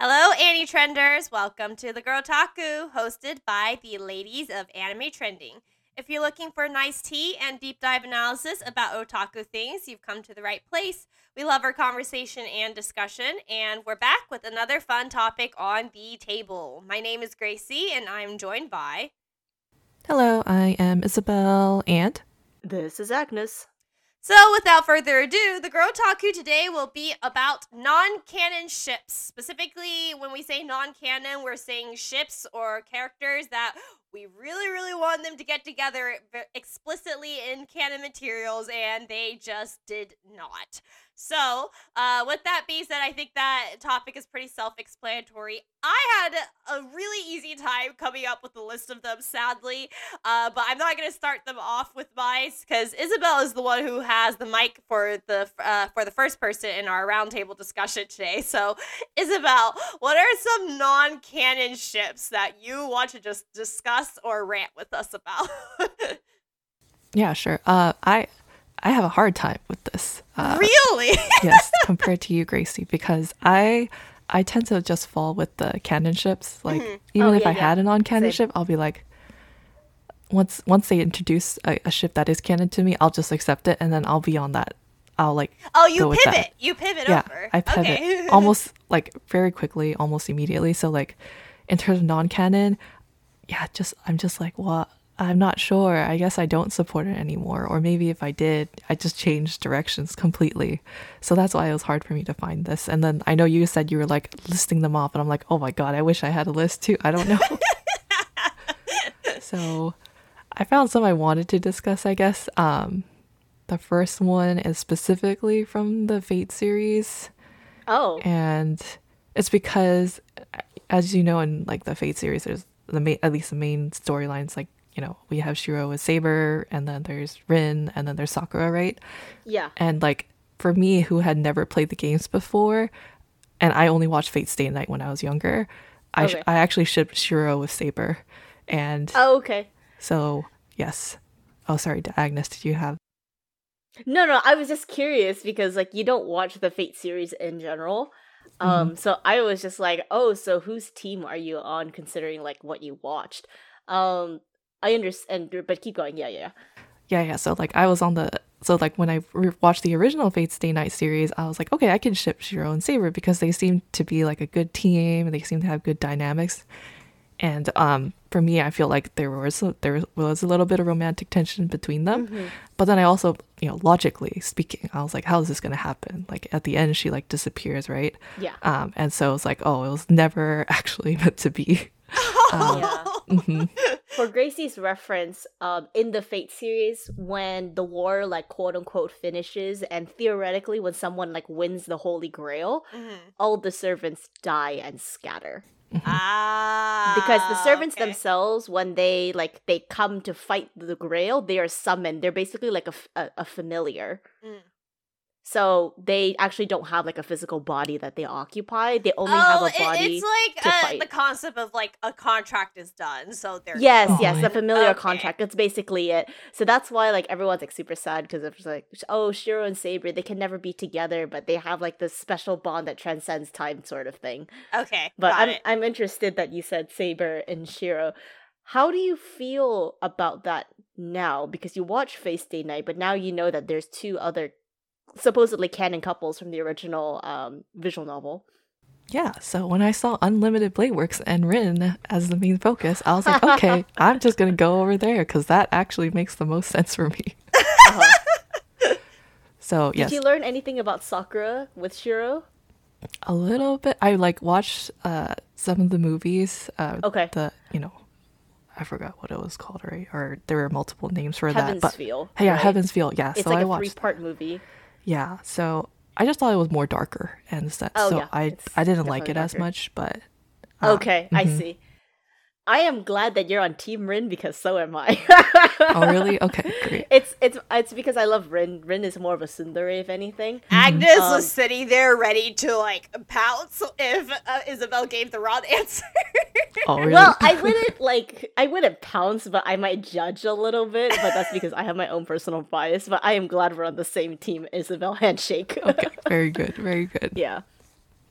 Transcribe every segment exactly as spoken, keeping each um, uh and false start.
Hello, Annie Trenders. Welcome to the Girl Taku, hosted by the ladies of Anime Trending. If you're looking for nice tea and deep dive analysis about otaku things, you've come to the right place. We love our conversation and discussion, and we're back with another fun topic on the table. My name is Gracie, and I'm joined by... Hello, I am Isabel, and... This is Agnes. So, without further ado, the Girl Taku today will be about non-canon ships. Specifically, when we say non-canon, we're saying ships or characters that we really, really want them to get together explicitly in canon materials, and they just did not. So, uh, with that being said, I think that topic is pretty self-explanatory. I had a really easy time coming up with a list of them, sadly, uh, but I'm not going to start them off with mine, because Isabel is the one who has the mic for the uh, for the first person in our roundtable discussion today. So, Isabel, what are some non-canon ships that you want to just discuss or rant with us about? Yeah, sure. Uh, I... I have a hard time with this. Uh, really? Yes, compared to you, Gracie, because I I tend to just fall with the canon ships. Like, mm-hmm. even oh, if yeah, I yeah. had a non-canon Same. ship, I'll be like, once once they introduce a, a ship that is canon to me, I'll just accept it, and then I'll be on that. I'll like Oh, you go with pivot. that. You pivot yeah, over. I pivot okay. almost like very quickly, almost immediately. So like, in terms of non-canon, yeah, just I'm just like, well, I'm not sure. I guess I don't support it anymore. Or maybe if I did, I just changed directions completely. So that's why it was hard for me to find this. And then I know you said you were like listing them off, and I'm like, oh my god, I wish I had a list too. I don't know. So I found some I wanted to discuss, I guess. Um, the first one is specifically from the Fate series. Oh. And it's because, as you know, in like the Fate series, there's the main, at least the main storylines, like, you know, we have Shiro with Saber, and then there's Rin, and then there's Sakura, right? Yeah. And like, for me, who had never played the games before, and I only watched Fate Stay Night when I was younger, I Okay. sh- I actually shipped Shiro with Saber. And Oh, okay. so, yes. Oh, sorry, Agnes, did you have... No, no, I was just curious because, like, you don't watch the Fate series in general. Um, Mhm. so I was just like, oh, so whose team are you on considering, like, what you watched? Um, I understand, but keep going. Yeah, yeah. Yeah, yeah. So like I was on the so like when I re- watched the original Fate Stay Night series, I was like, okay, I can ship Shiro and Saber because they seem to be like a good team and they seem to have good dynamics. And um, for me, I feel like there was a, there was a little bit of romantic tension between them. Mm-hmm. But then I also, you know, logically speaking, I was like, how is this going to happen? Like at the end, she like disappears, right? Yeah. Um, and so it was like, oh, it was never actually meant to be. Um, Yeah. mhm. For Gracie's reference, um, in the Fate series, when the war, like, quote unquote, finishes, and theoretically, when someone, like, wins the Holy Grail, Mhm. all the servants die and scatter. Ah. Because the servants okay. themselves, when they, like, they come to fight the Grail, they are summoned. They're basically like a, f- a, a familiar. Mm. So they actually don't have, like, a physical body that they occupy. They only oh, have a it- body. it's like to uh, fight. the concept of like a contract is done, so they're Yes, Oh, yes, yeah. the familiar Okay. contract. That's basically it. So that's why, like, everyone's, like, super sad because it's like, oh, Shiro and Saber, they can never be together, but they have, like, this special bond that transcends time, sort of thing. Okay, But got I'm it. I'm interested that you said Saber and Shiro. How do you feel about that now? Because you watch Face Day Night, but now you know that there's two other supposedly canon couples from the original um, visual novel. Yeah, so when I saw Unlimited Blade Works and Rin as the main focus, I was like, okay, I'm just gonna go over there because that actually makes the most sense for me. Uh-huh. So Did yes, you learn anything about Sakura with Shiro? a little bit. I like watched uh, some of the movies. Uh, Okay. The you know, I forgot what it was called, right? Or there were multiple names for Heaven's that. But Feel. yeah, right? Heaven's Feel. Yeah, It's so like I a watched. three-part movie. Yeah, so I just thought it was more darker and stuff. Oh, so yeah, I it's I didn't like it definitely as darker. much, but um, Okay, I mhm. see. I am glad that you're on Team Rin because so am I. Oh really? Okay, great. It's it's it's because I love Rin. Rin is more of a tsundere, if anything. Agnes Um, was sitting there ready to like pounce if uh, Isabel gave the wrong answer. Oh really? Well, I wouldn't like I wouldn't pounce, but I might judge a little bit. But that's because I have my own personal bias. But I am glad we're on the same team, Isabel. Handshake. Okay, very good, very good. Yeah.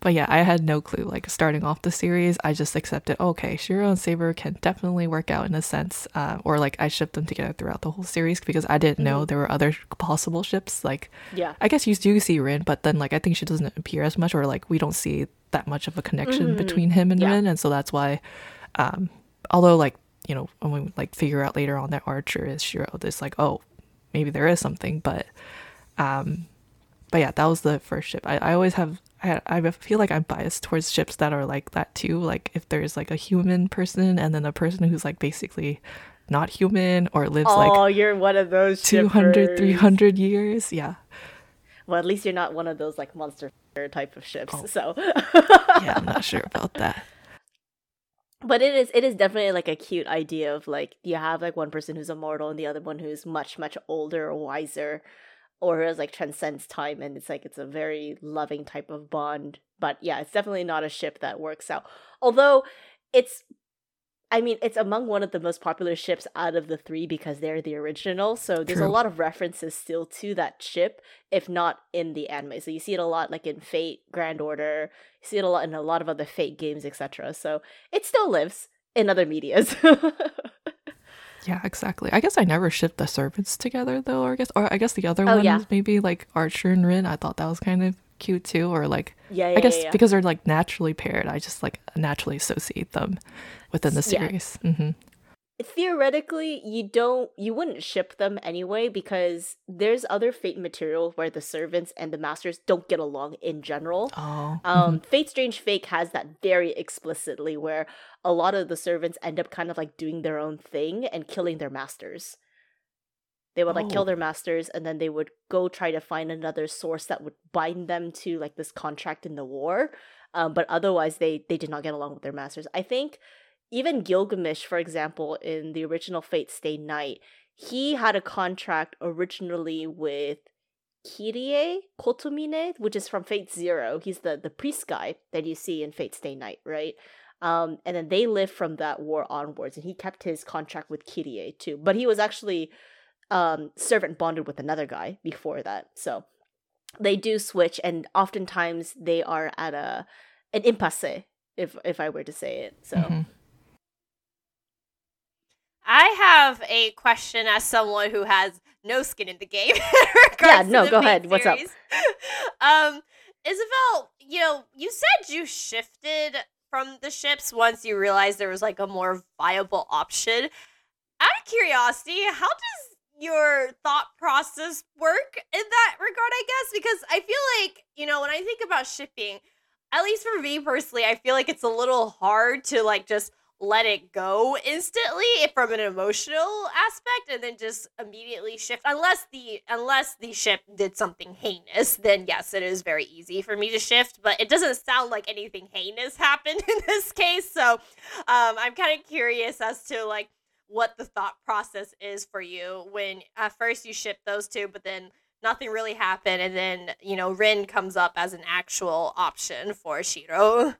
but yeah, I had no clue. Like starting off the series, I just accepted, okay, Shiro and Saber can definitely work out in a sense, uh, or like I shipped them together throughout the whole series because I didn't know Mhm. there were other possible ships. Like, Yeah. I guess you do see Rin, but then like I think she doesn't appear as much, or like we don't see that much of a connection Mhm. between him and Yeah. Rin, and so that's why. Um, although like you know when we like figure out later on that Archer is Shiro, it's like oh maybe there is something, but um, but yeah, that was the first ship. I, I always have. I, I feel like I'm biased towards ships that are like that too. Like if there's like a human person and then a person who's like basically not human or lives Oh, like you're one of those two hundred, shippers. three hundred years. Yeah. Well, at least you're not one of those like monster type of ships. Oh. So Yeah, I'm not sure about that. But it is it is definitely like a cute idea of like you have like one person who's immortal and the other one who's much much older or wiser, or who has like transcends time, and it's like it's a very loving type of bond. But yeah, it's definitely not a ship that works out. Although it's I mean, it's among one of the most popular ships out of the three because they're the original. So there's True. a lot of references still to that ship, if not in the anime. So you see it a lot like in Fate, Grand Order. You see it a lot in a lot of other Fate games, et cetera. So it still lives in other medias. Yeah, exactly. I guess I never shipped the servants together though, or I guess or I guess the other Oh, ones yeah. maybe like Archer and Rin. I thought that was kind of cute too, or like yeah, yeah, I guess yeah, yeah. because they're like naturally paired, I just like naturally associate them within the Yeah. series. Hmm. Theoretically, you don't you wouldn't ship them anyway because there's other Fate material where the servants and the masters don't get along in general. Oh, Um, Fate Strange Fake has that very explicitly where a lot of the servants end up kind of like doing their own thing and killing their masters. They would like kill Oh. their masters and then they would go try to find another source that would bind them to like this contract in the war. Um, but otherwise they they did not get along with their masters. I think even Gilgamesh, for example, in the original Fate Stay Night, he had a contract originally with Kirie Kotomine, which is from Fate Zero. He's the, the priest guy that you see in Fate Stay Night, right? Um, and then they lived from that war onwards, and he kept his contract with Kirie too. But he was actually um, servant bonded with another guy before that. So they do switch, and oftentimes they are at a an impasse, if if I were to say it. So. Mhm. I have a question as someone who has no skin in the game. in regards Yeah, to no, the go Fate ahead. What's up? series. um, Isabel, you know, you said you shifted from the ships once you realized there was like a more viable option. Out of curiosity, how does your thought process work in that regard, I guess? Because I feel like, you know, when I think about shipping, at least for me personally, I feel like it's a little hard to like just let it go instantly from an emotional aspect and then just immediately shift unless the unless the ship did something heinous. Then yes, it is very easy for me to shift, but it doesn't sound like anything heinous happened in this case. So um I'm kind of curious as to like what the thought process is for you when at first you ship those two, but then nothing really happened, and then, you know, Rin comes up as an actual option for Shiro.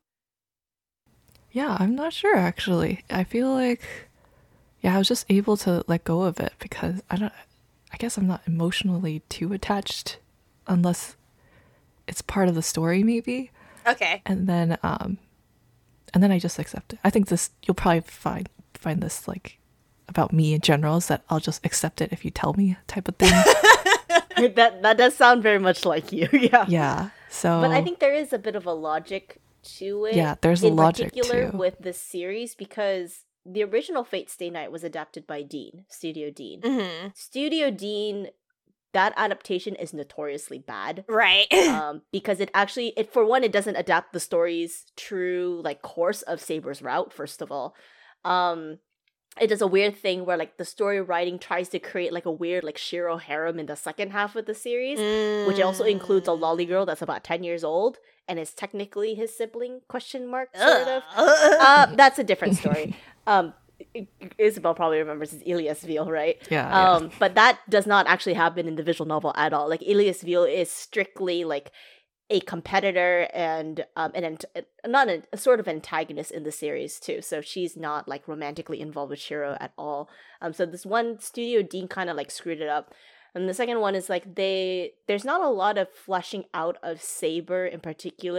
Yeah, I'm not sure actually. I feel like yeah, I was just able to let go of it because I don't I guess I'm not emotionally too attached unless it's part of the story maybe. Okay. And then um and then I just accept it. I think this you'll probably find find this like about me in general is that I'll just accept it if you tell me type of thing. that that does sound very much like you. Yeah. Yeah. So But I think there is a bit of a logic to it. Yeah, there's a in logic particular too. with this series because the original Fate Stay Night was adapted by Dean, Studio Dean. Mm-hmm. Studio Dean, that adaptation is notoriously bad. Right. um, because it actually, it for one, it doesn't adapt the story's true like course of Saber's route. First of all, um, it does a weird thing where like the story writing tries to create like a weird like Shiro harem in the second half of the series, which also includes a lolly girl that's about ten years old and is technically his sibling? Question mark sort of. Uh, that's a different story. um, I- Isabel probably remembers is Elias Veal, right? Yeah, yeah. Um, but that does not actually happen in the visual novel at all. Like Elias Veal is strictly like a competitor and um an ant- not an, a sort of antagonist in the series too. So she's not like romantically involved with Shiro at all. Um, so this one Studio Dean kind of like screwed it up. And the second one is like they there's not a lot of fleshing out of Saber in particular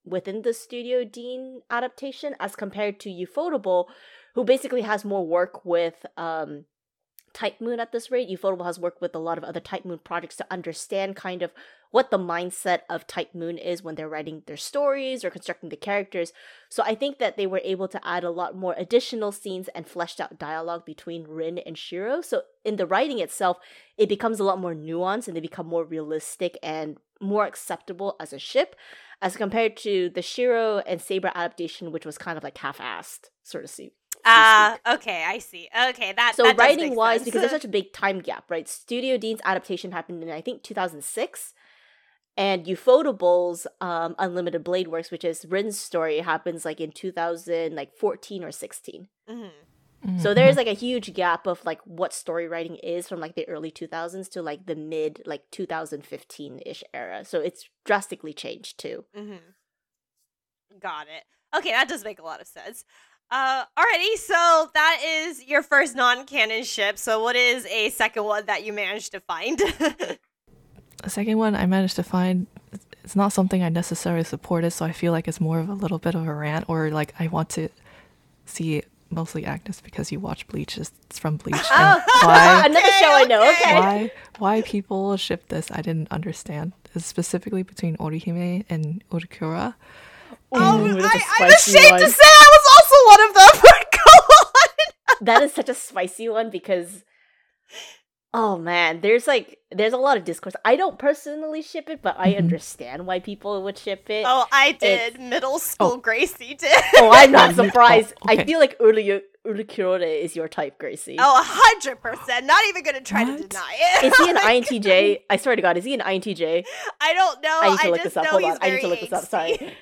within the Studio Dean adaptation as compared to Ufotable, who basically has more work with um Type Moon at this rate. Ufotable has worked with a lot of other Type Moon projects to understand kind of what the mindset of Type Moon is when they're writing their stories or constructing the characters. So I think that they were able to add a lot more additional scenes and fleshed out dialogue between Rin and Shiro. So in the writing itself, it becomes a lot more nuanced and they become more realistic and more acceptable as a ship, as compared to the Shiro and Saber adaptation, which was kind of like half-assed, sort of see. Ah, uh, okay, I see. Okay, that so that writing wise, sense. because there's such a big time gap, right? Studio Dean's adaptation happened in I think two thousand six, and Ufotable's um, Unlimited Blade Works, which is Rin's story, happens like in two thousand like fourteen or sixteen. Mm-hmm. Mm-hmm. So there's like a huge gap of like what story writing is from like the early two thousands to like the mid like two thousand fifteen ish era. So it's drastically changed too. Mm-hmm. Got it. Okay, that does make a lot of sense. Uh, alrighty, so that is your first non-canon ship. So what is a second one that you managed to find? The second one I managed to find, it's not something I necessarily supported, so I feel like it's more of a little bit of a rant, or like I want to see mostly Agnes because you watch Bleach. It's from Bleach. Oh, why, another show I know. Okay. Why, why people ship this, I didn't understand. It's specifically between Orihime and Urukura. Oh, Ooh, I, I'm ashamed one. to say I was also one of them. Go on. That is such a spicy one because, oh man, there's like there's a lot of discourse. I don't personally ship it, but I Mhm. understand why people would ship it. Oh, I did. It's- Middle school Oh. Gracie did. Oh, I'm not surprised. Oh, okay. I feel like Uru- Urukura is your type, Gracie. Oh, a hundred percent. Not even gonna try What? to deny it. Is he an I N T J? I swear to God, is he an I N T J? I don't know. I need to I look just this up. know Hold he's on, I need to very look this up. angsty. Sorry.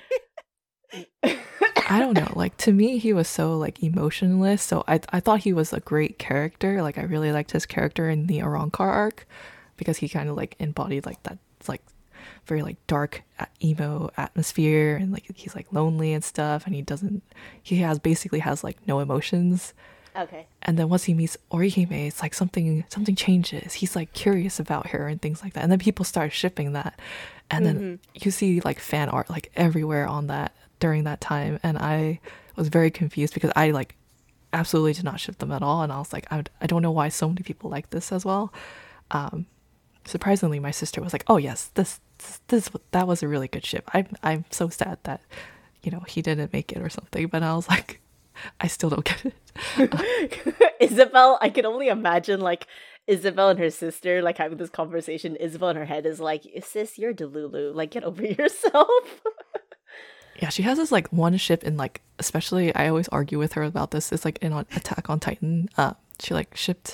I don't know. Like, to me, he was so like emotionless. So I I thought he was a great character. Like, I really liked his character in the Arrancar arc because he kind of like embodied like that like very like dark uh, emo atmosphere, and like he's like lonely and stuff, and he doesn't he has basically has like no emotions. Okay. And then once he meets Orihime, it's like something something changes. He's like curious about her and things like that. And then people start shipping that. And then Mhm. you see like fan art like everywhere on that during that time. And I was very confused because I like absolutely did not ship them at all. And I was like, I, I don't know why so many people like this as well. Um, surprisingly, my sister was like, oh yes, this this, this that was a really good ship. I'm I'm so sad that, you know, he didn't make it or something. But I was like, I still don't get it. Isabel, I can only imagine like Isabel and her sister like having this conversation. Isabel in her head is like, sis, you're Delulu. Like, get over yourself. Yeah, she has this like one ship in like, especially I always argue with her about this. It's like in on Attack on Titan. Uh, she like shipped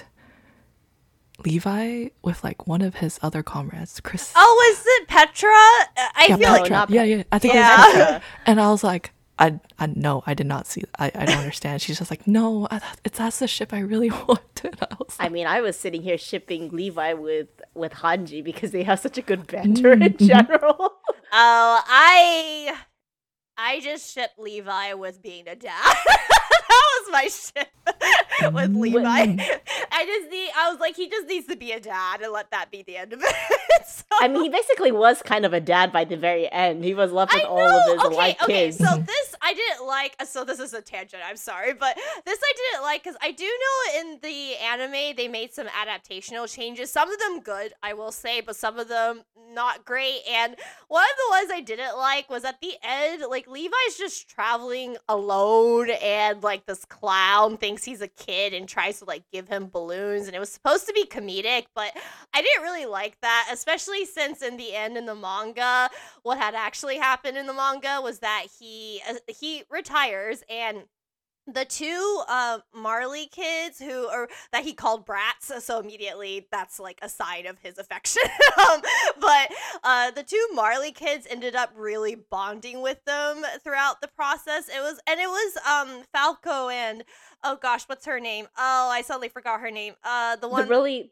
Levi with like one of his other comrades, Chris. Oh, was it Petra? Uh, I yeah, feel No, like Petra. not yeah, yeah. I think Yeah. it was Petra. And I was like, I, I no, I did not see. I, I don't understand. She's just like, no, I, it's that's the ship I really wanted. I was I like, mean, I was sitting here shipping Levi with with Hanji because they have such a good banter in Mhm. general. Oh, I I just shipped Levi with being a dad. That was my ship with Levi. Mm. I just need I was like, he just needs to be a dad and let that be the end of it. So- I mean, he basically was kind of a dad by the very end. He was left with I all of his know. Okay, alive okay. kids. So Mhm. this I didn't like. So this is a tangent. I'm sorry, but this I didn't like because I do know in the anime they made some adaptational changes. Some of them good, I will say, but some of them not great. And one of the ones I didn't like was at the end, like Levi's just traveling alone, and like this clown thinks he's a kid and tries to like give him balloons, and it was supposed to be comedic, but I didn't really like that, especially since in the end in the manga, what had actually happened in the manga was that he uh, he retires, and the two uh, Marley kids who are that he called brats, so immediately that's like a sign of his affection. um, but uh, the two Marley kids ended up really bonding with them throughout the process. It was and it was um Falco and oh gosh, what's her name? Oh, I suddenly forgot her name. Uh, the the one really the, the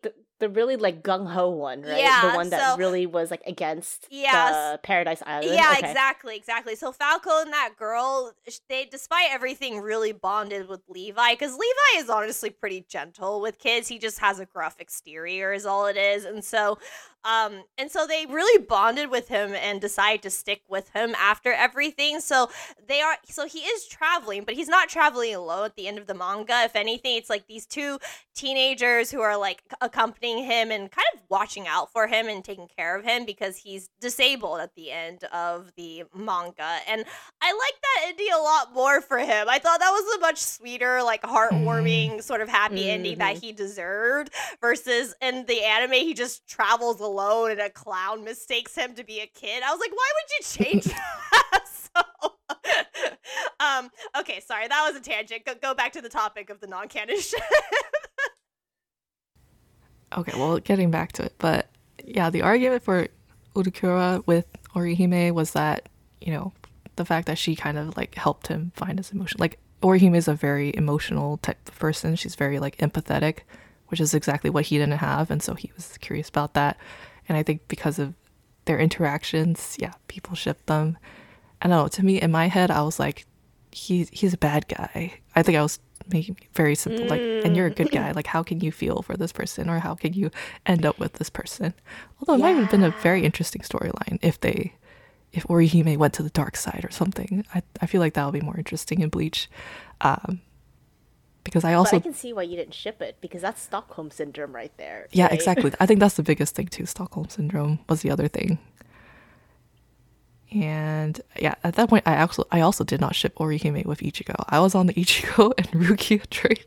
the really like gung ho one, right? Yeah, the one that so- really was like against Yeah, the Paradise Island. Yeah, Okay. exactly, exactly. So Falco and that girl, sh- they, despite everything, really bonded with Levi, because Levi is honestly pretty gentle with kids. He just has a gruff exterior, is all it is, and so, um, and so they really bonded with him and decided to stick with him after everything. So they are, so he is traveling, but he's not traveling alone at the end of the manga. If anything, it's like these two teenagers who are like accompanying him and kind of watching out for him and taking care of him because he's disabled at the end of the manga. And I like that ending a lot more for him. I thought that was a much sweeter, like heartwarming sort of happy mm-hmm. ending that he deserved versus in the anime he just travels alone and a clown mistakes him to be a kid. I was like, why would you change that? so um okay, sorry, that was a tangent. Go, go back to the topic of the non-canon shit. Okay, well, getting back to it, but yeah, the argument for Urukura with Orihime was that, you know, the fact that she kind of like helped him find his emotion. Like, Orihime is a very emotional type of person. She's very like empathetic, which is exactly what he didn't have, and so he was curious about that. And I think because of their interactions, yeah, people shipped them. I don't know, to me, in my head, I was like, he, he's a bad guy. I think I was making it very simple, like, and you're a good guy, like, how can you feel for this person, or how can you end up with this person? Although it yeah. might have been a very interesting storyline if they if Orihime went to the dark side or something. I, I feel like that would be more interesting in Bleach, um because I also but I can see why you didn't ship it, because that's Stockholm syndrome right there. Yeah, right? exactly. I think that's the biggest thing too. Stockholm syndrome was the other thing. And yeah, at that point, I also I also did not ship Orihime with Ichigo. I was on the Ichigo and Rukia train.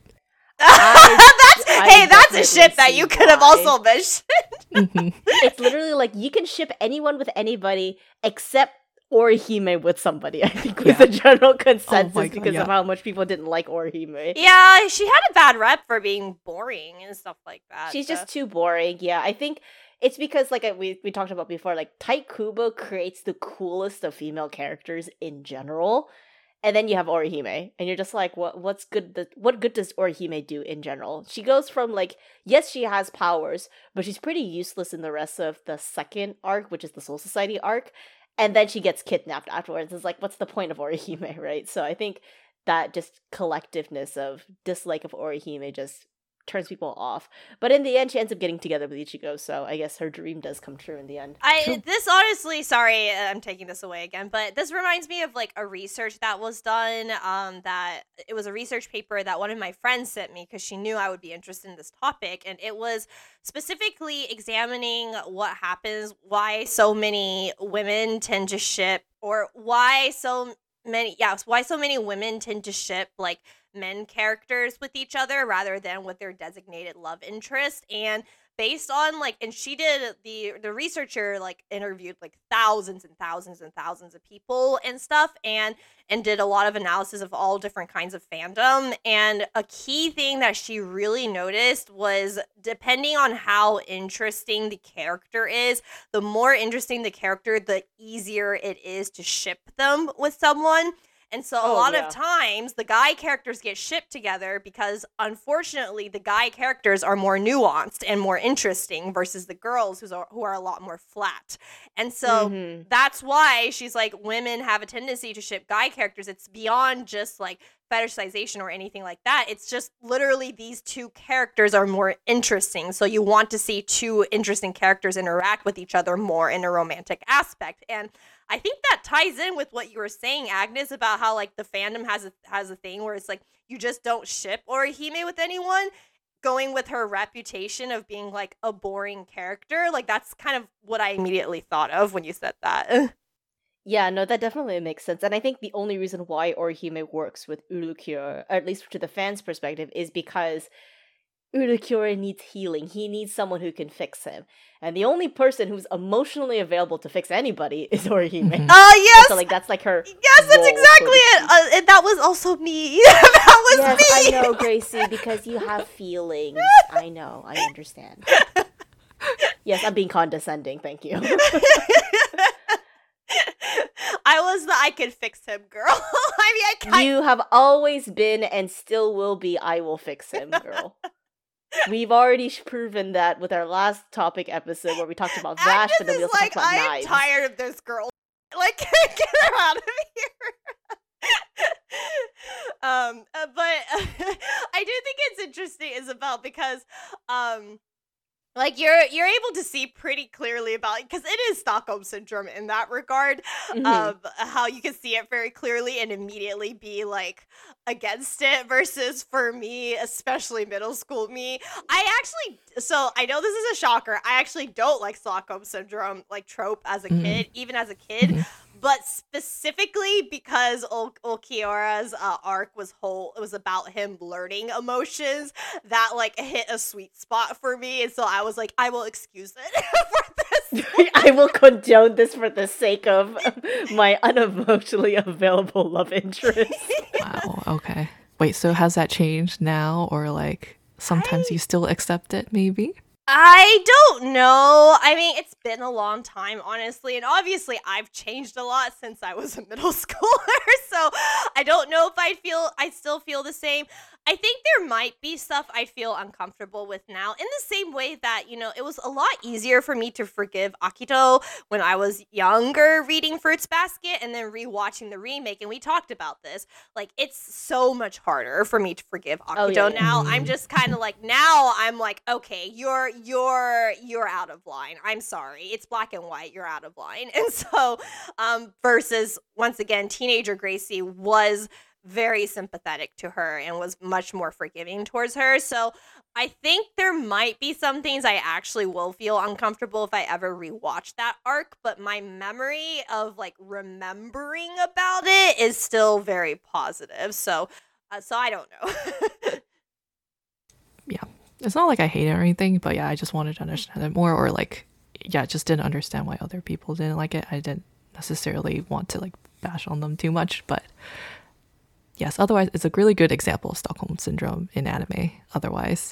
I, that's I hey, that's a ship that you could have also mentioned. Mm-hmm. It's literally like you can ship anyone with anybody except Orihime with somebody. I think was Yeah. the general consensus Oh my God, because yeah. of how much people didn't like Orihime. Yeah, she had a bad rep for being boring and stuff like that. She's so. just too boring. Yeah, I think it's because, like we we talked about before, like Tite Kubo creates the coolest of female characters in general, and then you have Orihime, and you're just like, what what's good? Th- what good does Orihime do in general? She goes from like, yes, she has powers, but she's pretty useless in the rest of the second arc, which is the Soul Society arc, and then she gets kidnapped afterwards. It's like, what's the point of Orihime, right? So I think that just collectiveness of dislike of Orihime just turns people off. But in the end, she ends up getting together with Ichigo, so I guess her dream does come true in the end. I this honestly, sorry, I'm taking this away again, but this reminds me of like a research that was done. Um, that it was a research paper that one of my friends sent me because she knew I would be interested in this topic, and it was specifically examining what happens, why so many women tend to ship, or why so many, yeah, why so many women tend to ship like men characters with each other rather than with their designated love interest. And based on like, and she did the the researcher like interviewed like thousands and thousands and thousands of people and stuff, and and did a lot of analysis of all different kinds of fandom. And a key thing that she really noticed was, depending on how interesting the character is, the more interesting the character, the easier it is to ship them with someone. And so a Oh, lot yeah. of times the guy characters get shipped together because, unfortunately, the guy characters are more nuanced and more interesting versus the girls who's are, who are a lot more flat. And so Mhm. that's why she's like, women have a tendency to ship guy characters. It's beyond just like fetishization or anything like that. It's just literally these two characters are more interesting. So you want to see two interesting characters interact with each other more in a romantic aspect. And I think that ties in with what you were saying, Agnes, about how like the fandom has a has a thing where it's like you just don't ship Orihime with anyone, going with her reputation of being like a boring character. Like that's kind of what I immediately thought of when you said that. Yeah, no, that definitely makes sense. And I think the only reason why Orihime works with Urukure, or at least to the fans' perspective, is because Urukure needs healing. He needs someone who can fix him. And the only person who's emotionally available to fix anybody is Orihime. Mhm. Oh, And yes! so, like, that's like her. Yes, that's role, so exactly to it. speak. Uh, and that was also me. that was Yes, me. I know, Gracie, because you have feelings. I know, I understand. Yes, I'm being condescending, thank you. I was the I could fix him girl. I mean, I, I You have always been and still will be I will fix him, girl. We've already sh- proven that with our last topic episode where we talked about Vash, Agnes but then we is also like, talked about I am knives. tired of this girl. Like, get her out of here. um, uh, but uh, I do think it's interesting, Isabel, because um, like you're you're able to see pretty clearly about, because it is Stockholm syndrome in that regard. Mhm. Um, how you can see it very clearly and immediately be like against it, versus for me, especially middle school me, I actually, so I know this is a shocker, I actually don't like Stockholm syndrome like trope as a Mm. kid, even as a kid. Mhm. But specifically because Ul- Ulquiorra's uh, arc was whole, it was about him learning emotions, that like hit a sweet spot for me, and so I was like, I will excuse it for this. I will condone this for the sake of my unemotionally available love interest. Wow. Okay. Wait. So has that changed now, or like sometimes I- you still accept it? Maybe. I don't know. I mean, it's been a long time, honestly, and obviously I've changed a lot since I was a middle schooler, so I don't know if I feel I still feel the same. I think there might be stuff I feel uncomfortable with now, in the same way that, you know, it was a lot easier for me to forgive Akito when I was younger reading Fruits Basket and then rewatching the remake, and we talked about this. Like, it's so much harder for me to forgive Akito Oh, yeah, yeah. now. I'm Mm. just kind of like, now I'm like, okay, you're you're you're out of line. I'm sorry. It's black and white. You're out of line. And so um versus, once again, teenager Gracie was very sympathetic to her and was much more forgiving towards her. So I think there might be some things I actually will feel uncomfortable if I ever rewatch that arc, but my memory of like remembering about it is still very positive. So uh, so I don't know. It's not like I hate it or anything, but yeah, I just wanted to understand it more, or like, yeah, just didn't understand why other people didn't like it. I didn't necessarily want to like bash on them too much, but yes, otherwise, it's a really good example of Stockholm syndrome in anime. Otherwise,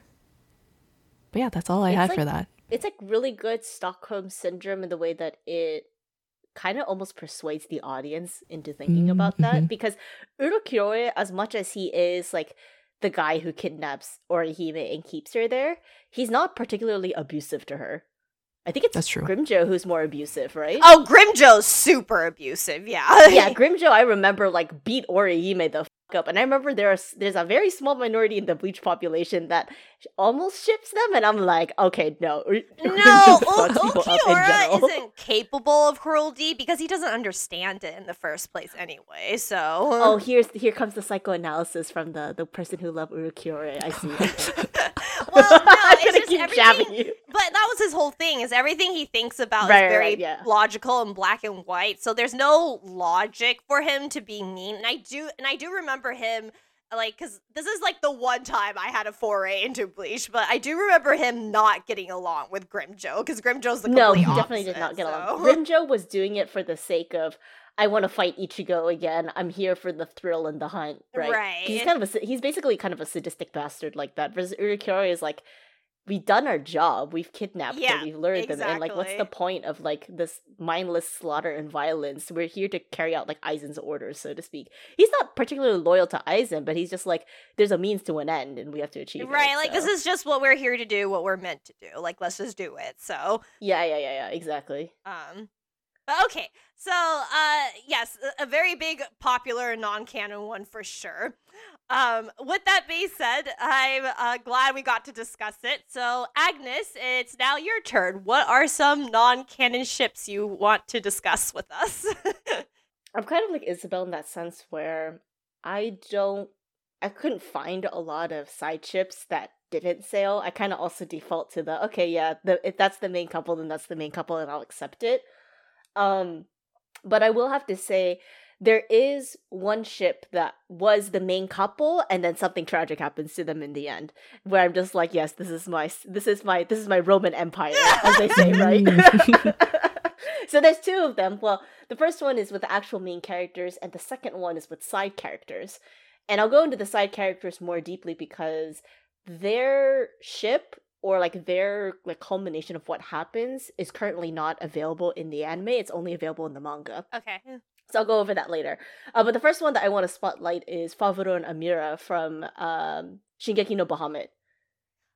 but yeah, that's all I It's had like- for that. It's like really good Stockholm syndrome in the way that it kind of almost persuades the audience into thinking Mm, about that, mhm. because Urokiore, as much as he is like the guy who kidnaps Orihime and keeps her there, he's not particularly abusive to her. I think it's That's true. Grimjo who's more abusive, right? Oh, Grimjo's super abusive. Yeah. Yeah, Grimjo, I remember, like, beat Orihime the fuck up, and I remember there's there's a very small minority in the Bleach population that almost ships them, and I'm like, okay, no, Ur- No, Grimjo U- fucks people up in Ulquiorra general. isn't capable of cruelty because he doesn't understand it in the first place anyway. So Oh, here's here comes the psychoanalysis from the the person who loved Urokiore. I see. well, no, I'm it's gonna just keep everything. jabbing you. But that was his whole thing, is everything he thinks about Right, is very right, yeah. logical and black and white. So there's no logic for him to be mean. And I do and I do remember him, like, because this is like the one time I had a foray into Bleach, but I do remember him not getting along with Grimjo, because Grimjo's the No, he complete definitely did opposite, not get along. so- Grimjo was doing it for the sake of, I want to fight Ichigo again. I'm here for the thrill and the hunt, right? Right. He's kind of a sa- he's basically kind of a sadistic bastard like that. Versus Urokiore is like, we've done our job. We've kidnapped Yeah, them. We've lured them, and like, what's the exactly. point of like this mindless slaughter and violence? We're here to carry out like Aizen's orders, so to speak. He's not particularly loyal to Aizen, but he's just like, there's a means to an end, and we have to achieve it. Right, like, this so- is just what we're here to do, what we're meant to do. Like, let's just do it. So, yeah, yeah, yeah, yeah, exactly. um, but okay. So, uh, yes, a, a very big, popular, non-canon one for sure. Um, with that being said, I'm uh, glad we got to discuss it. So, Agnes, it's now your turn. What are some non-canon ships you want to discuss with us? I'm kind of like Isabel in that sense where I don't, I couldn't find a lot of side ships that didn't sail. I kind of also default to the, okay, yeah, the, if that's the main couple, then that's the main couple and I'll accept it. Um, but I will have to say, there is one ship that was the main couple and then something tragic happens to them in the end, where I'm just like, yes, this is my, this is my, this is my Roman Empire, as they say, right? So there's two of them. Well, the first one is with the actual main characters, and the second one is with side characters. And I'll go into the side characters more deeply because their ship, or like their like culmination of what happens, is currently not available in the anime. It's only available in the manga. Okay. So I'll go over that later. Uh, but the first one that I want to spotlight is Favoro and Amira from um, Shingeki no Bahamut.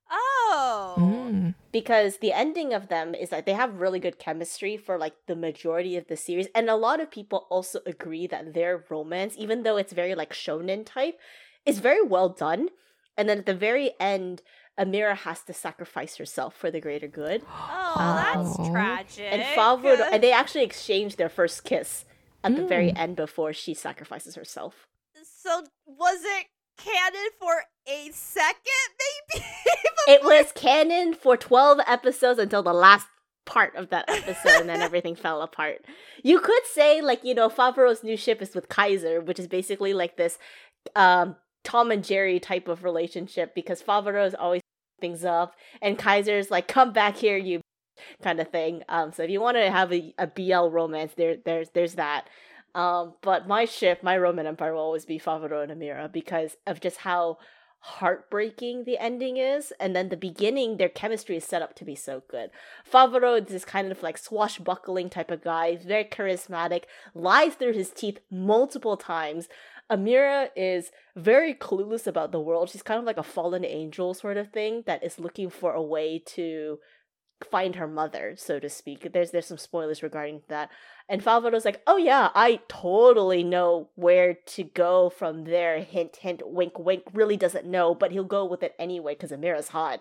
Oh. Mm. because the ending of them is that they have really good chemistry for like the majority of the series, and a lot of people also agree that their romance, even though it's very like shonen type, is very well done. And then at the very end, Amira has to sacrifice herself for the greater good. Oh, that's Oh. tragic. And Favoro, and they actually exchange their first kiss at the very Mm. end before she sacrifices herself. So was it canon for a second, maybe? It was canon for twelve episodes until the last part of that episode, and then everything fell apart. You could say, like, you know, Favreau's new ship is with Kaiser, which is basically like this um, Tom and Jerry type of relationship, because Favreau is always things up, and Kaiser's like, come back here, you kind of thing. Um, so if you want to have a, a B L romance, there, there's, there's that. Um, but my ship, my Roman Empire will always be Favreau and Amira because of just how heartbreaking the ending is, and then the beginning, their chemistry is set up to be so good. Favreau is this kind of like swashbuckling type of guy, he's very charismatic, lies through his teeth multiple times. Amira is very clueless about the world. She's kind of like a fallen angel sort of thing that is looking for a way to find her mother, so to speak. There's there's some spoilers regarding that. And Favreau's like, oh yeah, I totally know where to go from there. Hint, hint, wink, wink. Really doesn't know, but he'll go with it anyway because Amira's hot.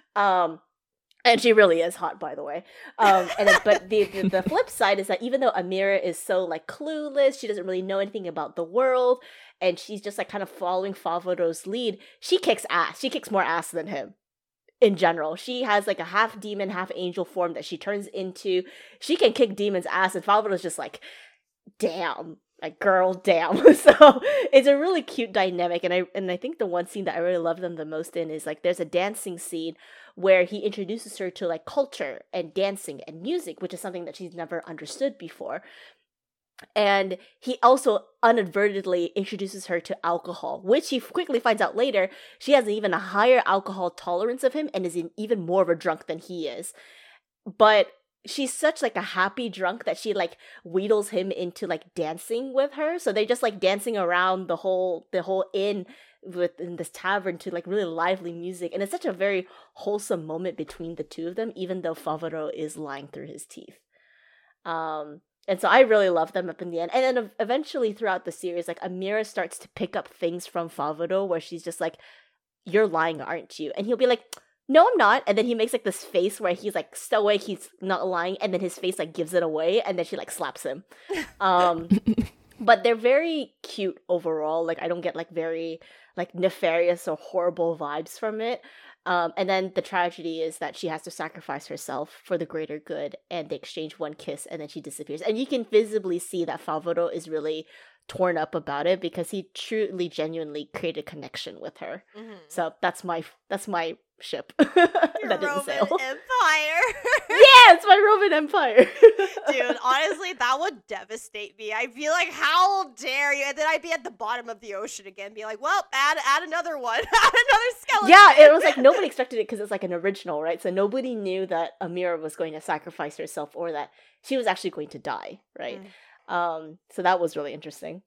Um, and she really is hot, by the way. Um, and then, but the, the the flip side is that even though Amira is so like clueless, she doesn't really know anything about the world, and she's just like kind of following Favreau's lead, she kicks ass. She kicks more ass than him. In general, she has like a half demon, half angel form that she turns into. She can kick demons' ass, and Favreau's just like, damn, like girl, damn. So it's a really cute dynamic, and I and I think the one scene that I really love them the most in is like there's a dancing scene where he introduces her to like culture and dancing and music, which is something that she's never understood before. And he also inadvertently introduces her to alcohol, which he quickly finds out later she has even a higher alcohol tolerance of him and is in even more of a drunk than he is. But she's such like a happy drunk that she like wheedles him into like dancing with her. So they're just like dancing around the whole the whole inn with in this tavern to like really lively music, and it's such a very wholesome moment between the two of them, even though Favreau is lying through his teeth. Um. And so I really love them up in the end. And then eventually throughout the series, like Amira starts to pick up things from Favreau where she's just like, you're lying, aren't you? And he'll be like, no, I'm not. And then he makes like this face where he's like stoic, he's not lying. And then his face like gives it away. And then she like slaps him. Um, but they're very cute overall. Like I don't get like very like nefarious or horrible vibes from it. Um, and then the tragedy is that she has to sacrifice herself for the greater good, and they exchange one kiss, and then she disappears. And you can visibly see that Favreau is really torn up about it because he truly, genuinely created a connection with her. Mm-hmm. So that's my that's my ship. Your that Roman sail. Empire. Yeah, it's my Roman Empire. Dude, honestly, that would devastate me. I'd be like, how dare you? And then I'd be at the bottom of the ocean again, be like, well, add add another one. Add another skeleton. Yeah, it was like nobody expected it because it's like an original, right? So nobody knew that Amira was going to sacrifice herself or that she was actually going to die, right? Mm. Um, so that was really interesting.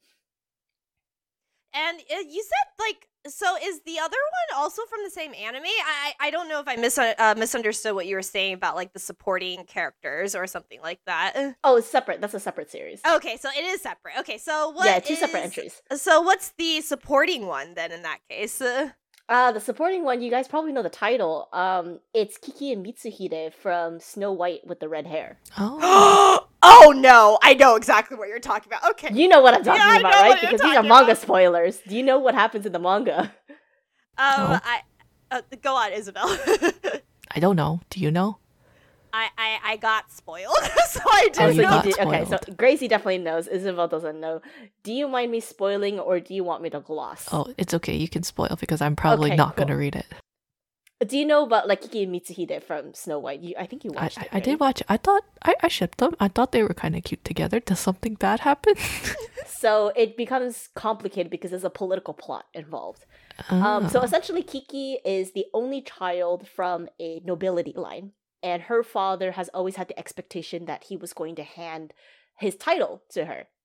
And uh, you said, like, so is the other one also from the same anime? I I don't know if I mis- uh, misunderstood what you were saying about, like, the supporting characters or something like that. Oh, it's separate. That's a separate series. Okay, so it is separate. Okay, so what Yeah, two is, separate entries. So what's the supporting one, then, in that case? Uh, uh, the supporting one, you guys probably know the title. Um, It's Kiki and Mitsuhide from Snow White with the red hair. Oh. Oh no, I know exactly what you're talking about. Okay. You know what I'm talking yeah, about, right? Because these are manga about. spoilers. Do you know what happens in the manga? Um, no. I uh, go on, Isabel. I don't know. Do you know? I, I, I got spoiled, so I didn't oh, you know. Did, okay, so Gracie definitely knows. Isabel doesn't know. Do you mind me spoiling, or do you want me to gloss? Oh, it's okay. You can spoil because I'm probably okay, not cool. going to read it. Do you know about like Kiki and Mitsuhide from Snow White? You, I think you watched I, it. I, right? I did watch it. I thought I, I shipped them. I thought they were kind of cute together. Does something bad happen? So it becomes complicated because there's a political plot involved. Oh. Um, so essentially, Kiki is the only child from a nobility line, and her father has always had the expectation that he was going to hand his title to her.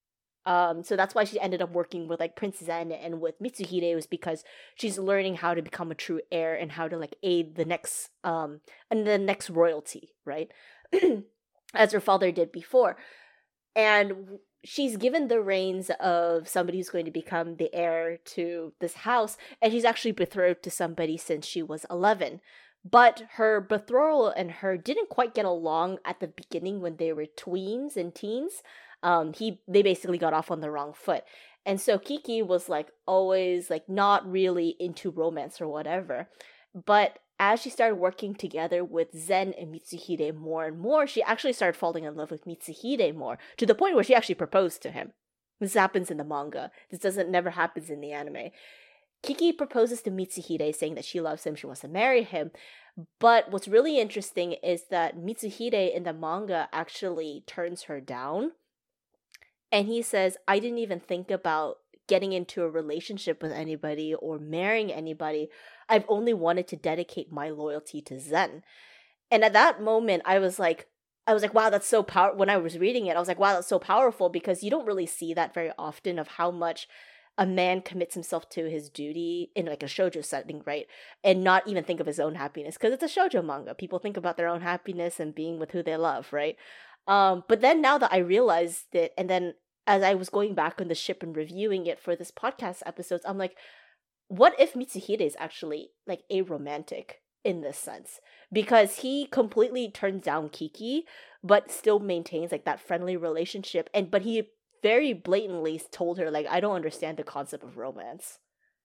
Um, so that's why she ended up working with like Prince Zen and with Mitsuhide, was because she's learning how to become a true heir and how to like aid the next um and the next royalty, right? As her father did before. And she's given the reins of somebody who's going to become the heir to this house, and she's actually betrothed to somebody since she was eleven. But her betrothal and her didn't quite get along at the beginning when they were tweens and teens. Um, he they basically got off on the wrong foot. And so Kiki was like always like not really into romance or whatever. But as she started working together with Zen and Mitsuhide more and more, she actually started falling in love with Mitsuhide more, to the point where she actually proposed to him. This happens in the manga. This doesn't never happens in the anime. Kiki proposes to Mitsuhide, saying that she loves him, she wants to marry him. But what's really interesting is that Mitsuhide in the manga actually turns her down. And he says, I didn't even think about getting into a relationship with anybody or marrying anybody. I've only wanted to dedicate my loyalty to Zen. And at that moment, I was like, I was like, wow, that's so powerful. When I was reading it, I was like, wow, that's so powerful, because you don't really see that very often, of how much a man commits himself to his duty in like a shoujo setting, right? And not even think of his own happiness, because it's a shoujo manga. People think about their own happiness and being with who they love, right? Um, but then now that I realized it, and then as I was going back on the ship and reviewing it for this podcast episodes, I'm like, what if Mitsuhide is actually like aromantic in this sense? Because he completely turns down Kiki, but still maintains like that friendly relationship. And but he very blatantly told her, like, I don't understand the concept of romance.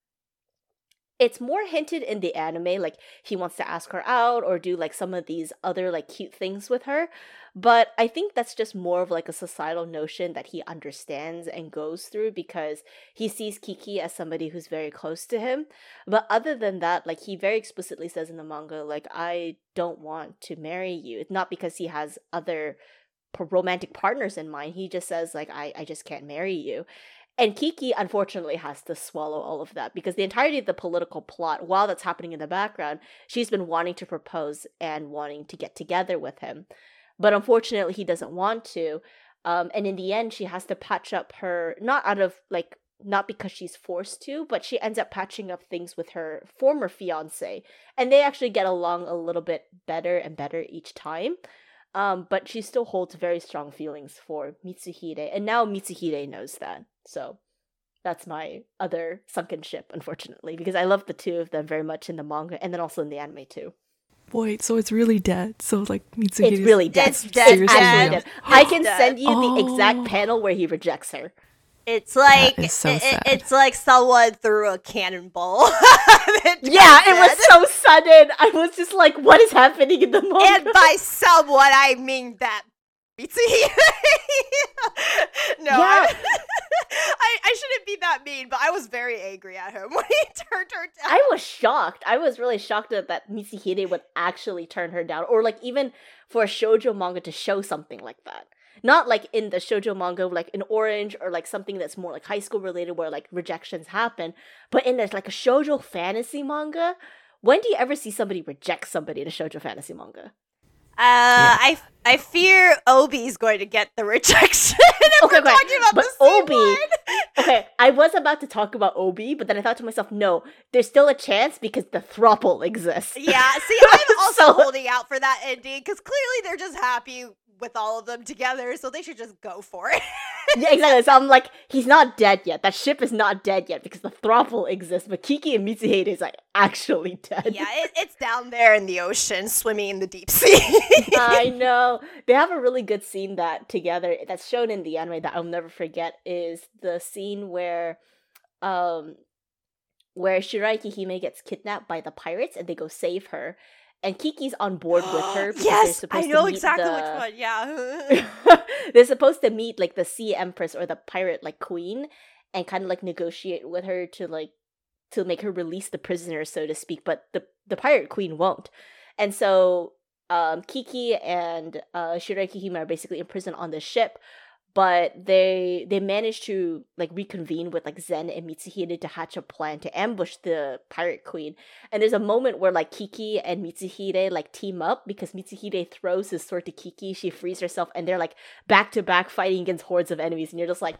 It's more hinted in the anime, like he wants to ask her out or do like some of these other like cute things with her. But I think that's just more of like a societal notion that he understands and goes through, because he sees Kiki as somebody who's very close to him. But other than that, like he very explicitly says in the manga, like, I don't want to marry you. It's not because he has other romantic partners in mind. He just says like, I, I just can't marry you. And Kiki, unfortunately, has to swallow all of that, because the entirety of the political plot, while that's happening in the background, she's been wanting to propose and wanting to get together with him. But unfortunately, he doesn't want to. Um, and in the end, she has to patch up her, not out of, like, not because she's forced to, but she ends up patching up things with her former fiancé. And they actually get along a little bit better and better each time. Um, but she still holds very strong feelings for Mitsuhide. And now Mitsuhide knows that. So that's my other sunken ship, unfortunately, because I love the two of them very much in the manga and then also in the anime too. Wait, so it's really dead. So like Mitsuhide. It's really dead. It's dead. It's actually dead. I can dead. send you Oh. the exact panel where he rejects her. It's like is so it- it- sad. it's like someone threw a cannonball. Yeah, it was so sudden. I was just like, what is happening in the manga? And by someone, I mean that Mitsuhide. No, Yeah. I, I I shouldn't be that mean, but I was very angry at him when he turned her down. I was shocked. I was really shocked that, that Mitsuhide would actually turn her down. Or like even for a shoujo manga to show something like that. Not like in the shoujo manga, like in Orange, or like something that's more like high school related where like rejections happen. But in this like a shoujo fantasy manga, when do you ever see somebody reject somebody in a shoujo fantasy manga? Uh, I I fear Obi's going to get the rejection. If Okay, we're okay, talking about but the same Obi- one. Okay, I was about to talk about Obi, but then I thought to myself, no, there's still a chance because the throuple exists. Yeah, see, I'm also So- holding out for that ending because clearly they're just happy with all of them together, so they should just go for it. Yeah, exactly. So I'm like, he's not dead yet. That ship is not dead yet because the throuple exists, but Kiki and Mitsuhide is like actually dead. Yeah, it, it's down there in the ocean, swimming in the deep sea. I know. They have a really good scene that together that's shown in the anime that I'll never forget, is the scene where um where Shiraiki Hime gets kidnapped by the pirates and they go save her. And Kiki's on board with her because they're Yes, supposed I know to meet exactly the... which one. Yeah. They're supposed to meet like the sea empress or the pirate like queen and kind of like negotiate with her to like to make her release the prisoners, so to speak, but the the pirate queen won't. And so um Kiki and uh Shiraiki Hime are basically imprisoned on the ship, but they they manage to like reconvene with like Zen and Mitsuhide to hatch a plan to ambush the pirate queen. And there's a moment where like Kiki and Mitsuhide like team up because Mitsuhide throws his sword to Kiki, she frees herself, and they're like back to back fighting against hordes of enemies, and you're just like,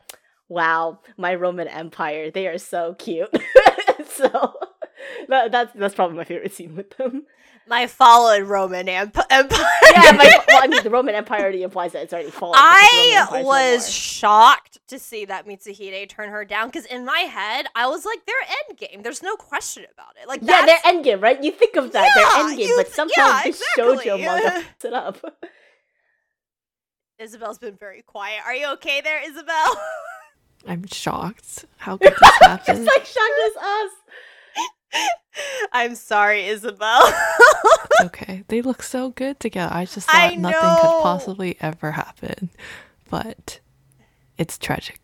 wow, My Roman Empire. They are so cute. So that, that's that's probably my favorite scene with them. My fallen Roman emp- empire. Yeah, my, well, I mean, the Roman Empire already implies that it's already fallen. I was shocked to see that Mitsuhide turn her down, because in my head, I was like, they're endgame. There's no question about it. Like, yeah, that's... they're endgame, right? You think of that, yeah, they're endgame, you, but sometimes yeah, this exactly. shoujo manga puts it up. Isabel's been very quiet. Are you okay there, Isabel? I'm shocked. How could this happen? It's like shocked as us. I'm sorry, Isabel. Okay, they look so good together. I just thought I nothing know. could possibly ever happen, but it's tragic.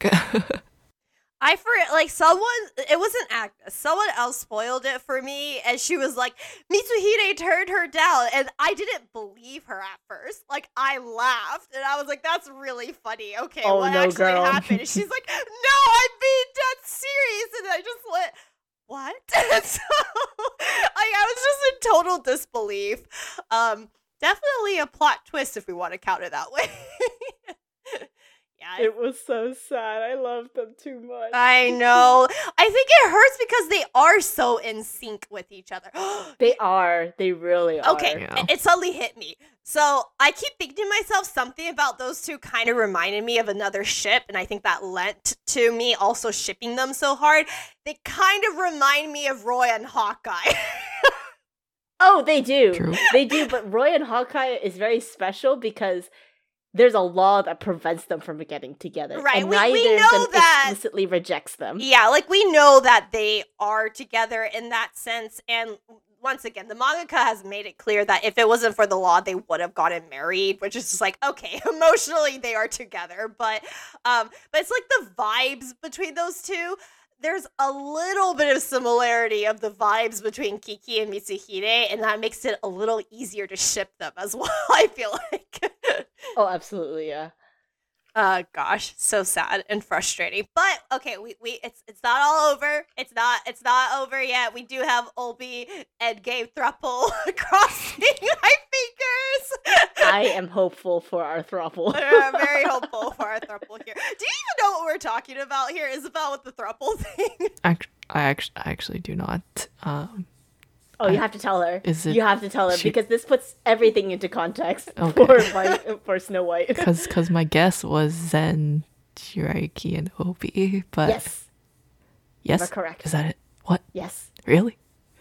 I for like someone, it wasn't Agnes. Someone else spoiled it for me, and she was like, Mitsuhide turned her down, and I didn't believe her at first. Like, I laughed, and I was like, that's really funny. Okay, Oh, what no, actually girl. happened? And she's like, no, I'm being dead serious, and I just went, what? And so, like, I was just in total disbelief. Um, definitely a plot twist if we want to count it that way. Yeah, It was so sad. I loved them too much. I know. I think it hurts because they are so in sync with each other. They are. They really are. Okay, Yeah. it, it suddenly hit me. So I keep thinking to myself, something about those two kind of reminded me of another ship, and I think that lent to me also shipping them so hard. They kind of remind me of Roy and Hawkeye. Oh, they do. True. They do, but Roy and Hawkeye is very special because there's a law that prevents them from getting together. Right, And we- neither we of know them that- explicitly rejects them. Yeah, like we know that they are together in that sense, and once again, the mangaka has made it clear that if it wasn't for the law, they would have gotten married, which is just like, okay, emotionally they are together, but um, but it's like the vibes between those two. There's a little bit of similarity of the vibes between Kiki and Mitsuhide, and that makes it a little easier to ship them as well, I feel like. Oh, absolutely, yeah. Uh gosh, so sad and frustrating. But okay, we, we it's it's not all over. It's not it's not over yet. We do have Obi and Gabe thruple crossing my fingers. I am hopeful for our throuple. I'm very hopeful for our thruple here. Do you even know what we're talking about here, Isabel, with the thruple thing? Act- I actually, I actually do not. Um, Oh, you I- have to tell her. is it- You have to tell her she- because this puts everything into context Okay. for White, for Snow White. Cause, cause my guess was Zen, Shirayuki, and Obi, but Yes, yes, you're correct. is that it? What? Yes. Really?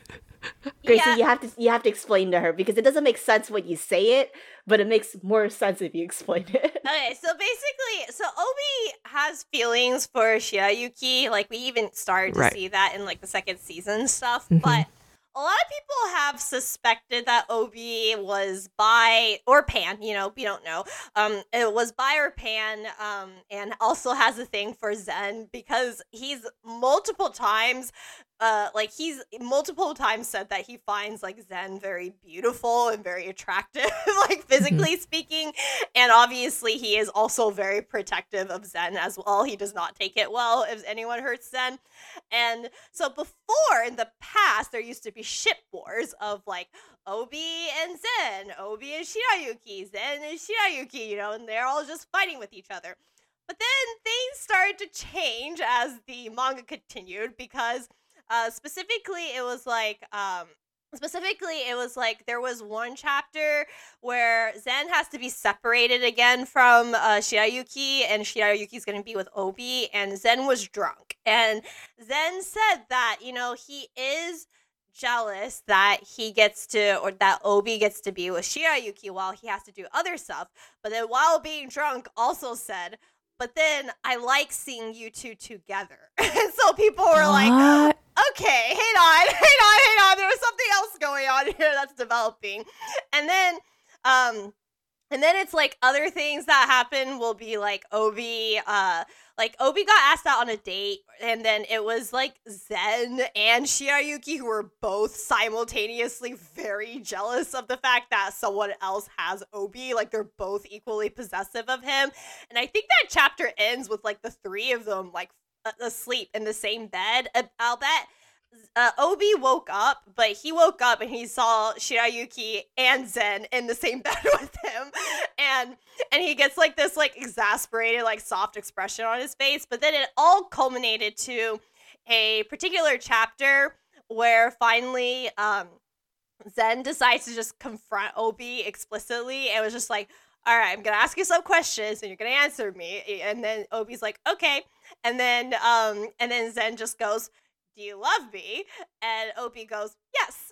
Gracie, Yeah. you have to you have to explain to her because it doesn't make sense when you say it, but it makes more sense if you explain it. Okay, so basically, so Obi has feelings for Shirayuki. Like, we even started to Right. see that in, like, the second season stuff. Mhm. But a lot of people have suspected that Obi was bi, or pan, you know, we don't know. Um, it was bi or pan, um, and also has a thing for Zen because he's multiple times uh like he's multiple times said that he finds like Zen very beautiful and very attractive, like physically speaking, and obviously he is also very protective of Zen as well. He does not take it well if anyone hurts Zen. And so before, in the past, there used to be ship wars of like Obi and Zen, Obi and Shirayuki, Zen and Shirayuki, you know, and they're all just fighting with each other. But then things started to change as the manga continued because uh, specifically it was like um, specifically it was like there was one chapter where Zen has to be separated again from uh, Shirayuki, and Shirayuki's going to be with Obi, and Zen was drunk, and Zen said that, you know, he is jealous that he gets to, or that Obi gets to be with Shirayuki while he has to do other stuff, but then while being drunk also said, but then I like seeing you two together. And so people were like, What? okay, hang on, hang on, hang on. There was something else going on here that's developing. And then, um, and then it's like other things that happen will be like Obi, uh, like Obi got asked out on a date, and then it was like Zen and Shirayuki who were both simultaneously very jealous of the fact that someone else has Obi. Like, they're both equally possessive of him. And I think that chapter ends with like the three of them like asleep in the same bed. I'll bet uh, Obi woke up, but he woke up and he saw Shirayuki and Zen in the same bed with him, and and he gets like this like exasperated, like soft expression on his face. But then it all culminated to a particular chapter where finally um, Zen decides to just confront Obi explicitly. And was just like, all right, I'm gonna ask you some questions and you're gonna answer me. And then Obi's like, okay. And then um and then Zen just goes, do you love me? And Obi goes, yes.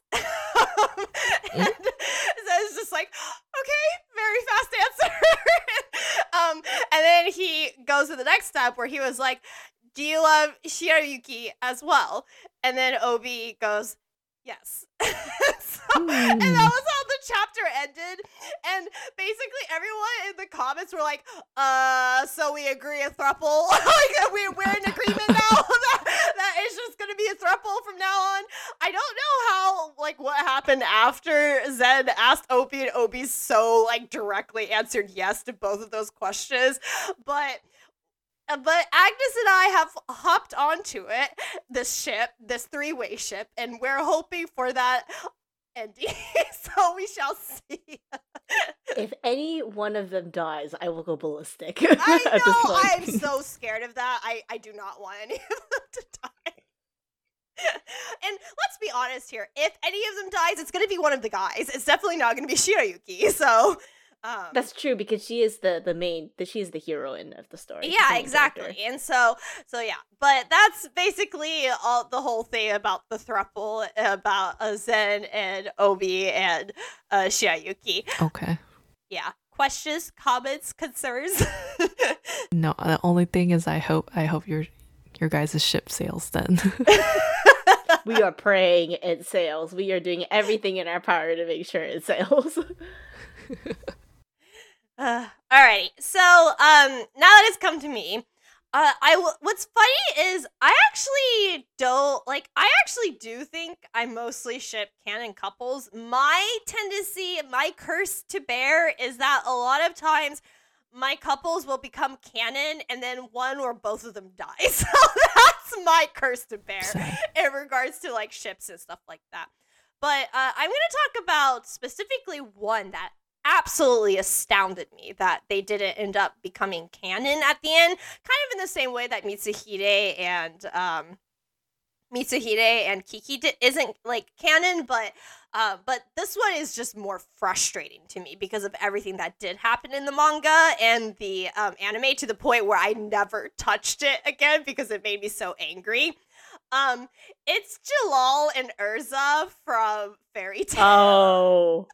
And Zen's just like, okay, very fast answer. um, and then he goes to the next step where he was like, do you love Shirayuki as well? And then Obi goes, yes. so, mm. And that was how the chapter ended. And basically everyone in the comments were like, uh, so we agree a throuple. Like we, we're in agreement now that, that it's just going to be a throuple from now on. I don't know how, like, what happened after Zen asked Obi and Obi so, like, directly answered yes to both of those questions. But... But Agnes and I have hopped onto it, this ship, this three-way ship, and we're hoping for that ending. So we shall see. If any one of them dies, I will go ballistic. I know. I'm so scared of that. I, I do not want any of them to die. And let's be honest here. If any of them dies, it's going to be one of the guys. It's definitely not going to be Shirayuki. So... Um, That's true because she is the the main, the, she is the heroine of the story. Yeah, exactly. Character. And so, so yeah, but that's basically all the whole thing about the throuple, about uh, Zen and Obi and uh, Shirayuki. Okay. Yeah. Questions, comments, concerns? No, the only thing is, I hope I hope your your guys' ship sails then. We are praying it sails. We are doing everything in our power to make sure it sails. Uh, alrighty, so um, now that it's come to me, uh, I w- what's funny is I actually don't like. I actually do think I mostly ship canon couples. My tendency, my curse to bear, is that a lot of times my couples will become canon, and then one or both of them die. So that's my curse to bear Same. In regards to like ships and stuff like that. But uh, I'm gonna talk about specifically one that absolutely astounded me that they didn't end up becoming canon at the end, kind of in the same way that Mitsuhide and um, Mitsuhide and Kiki di- isn't like canon, but uh, but this one is just more frustrating to me because of everything that did happen in the manga and the um, anime, to the point where I never touched it again because it made me so angry. Um, it's Jalal and Urza from Fairy Tail. Oh.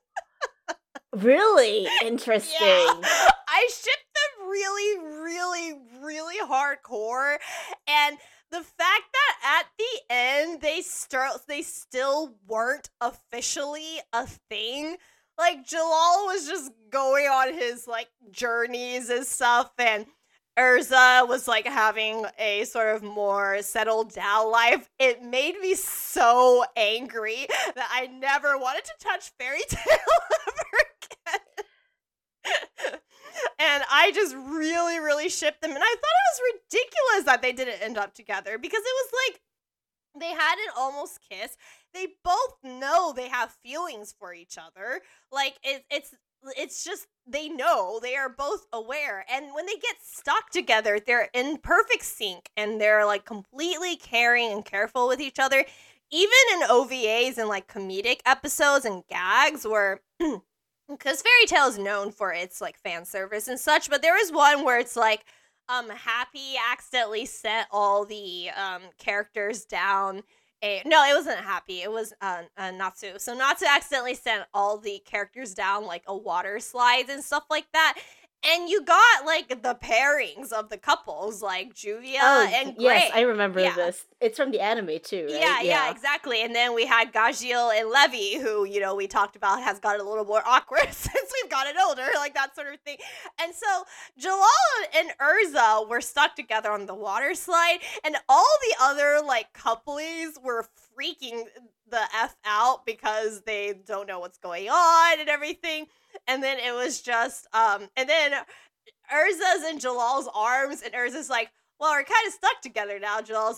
Really interesting. Yeah. I shipped them really, really, really hardcore, and the fact that at the end they start, they still weren't officially a thing. Like Jalal was just going on his like journeys and stuff, and Urza was like having a sort of more settled down life. It made me so angry that I never wanted to touch Fairy Tail ever again. And I just really, really shipped them. And I thought it was ridiculous that they didn't end up together, because it was like they had an almost kiss. They both know they have feelings for each other. Like it, it's it's just, they know, they are both aware. And when they get stuck together, they're in perfect sync and they're like completely caring and careful with each other. Even in O V As and like comedic episodes and gags where, because Fairy Tail is known for its like fan service and such, but there is one where it's like, um, Happy accidentally sent all the um characters down a, no, it wasn't Happy. It was uh, uh, Natsu. So Natsu accidentally sent all the characters down like a water slide and stuff like that. And you got like the pairings of the couples, like Juvia oh, and Gray. Yes, I remember yeah. this. It's from the anime too, right? Yeah, yeah, yeah, exactly. And then we had Gajil and Levy, who, you know, we talked about has gotten a little more awkward since we've gotten older, like that sort of thing. And so Jalal and Urza were stuck together on the water slide, and all the other like couplies were freaking the F out because they don't know what's going on and everything. And then it was just, um, and then Urza's in Jalal's arms, and Urza's like, well, we're kind of stuck together now. Jalal's like,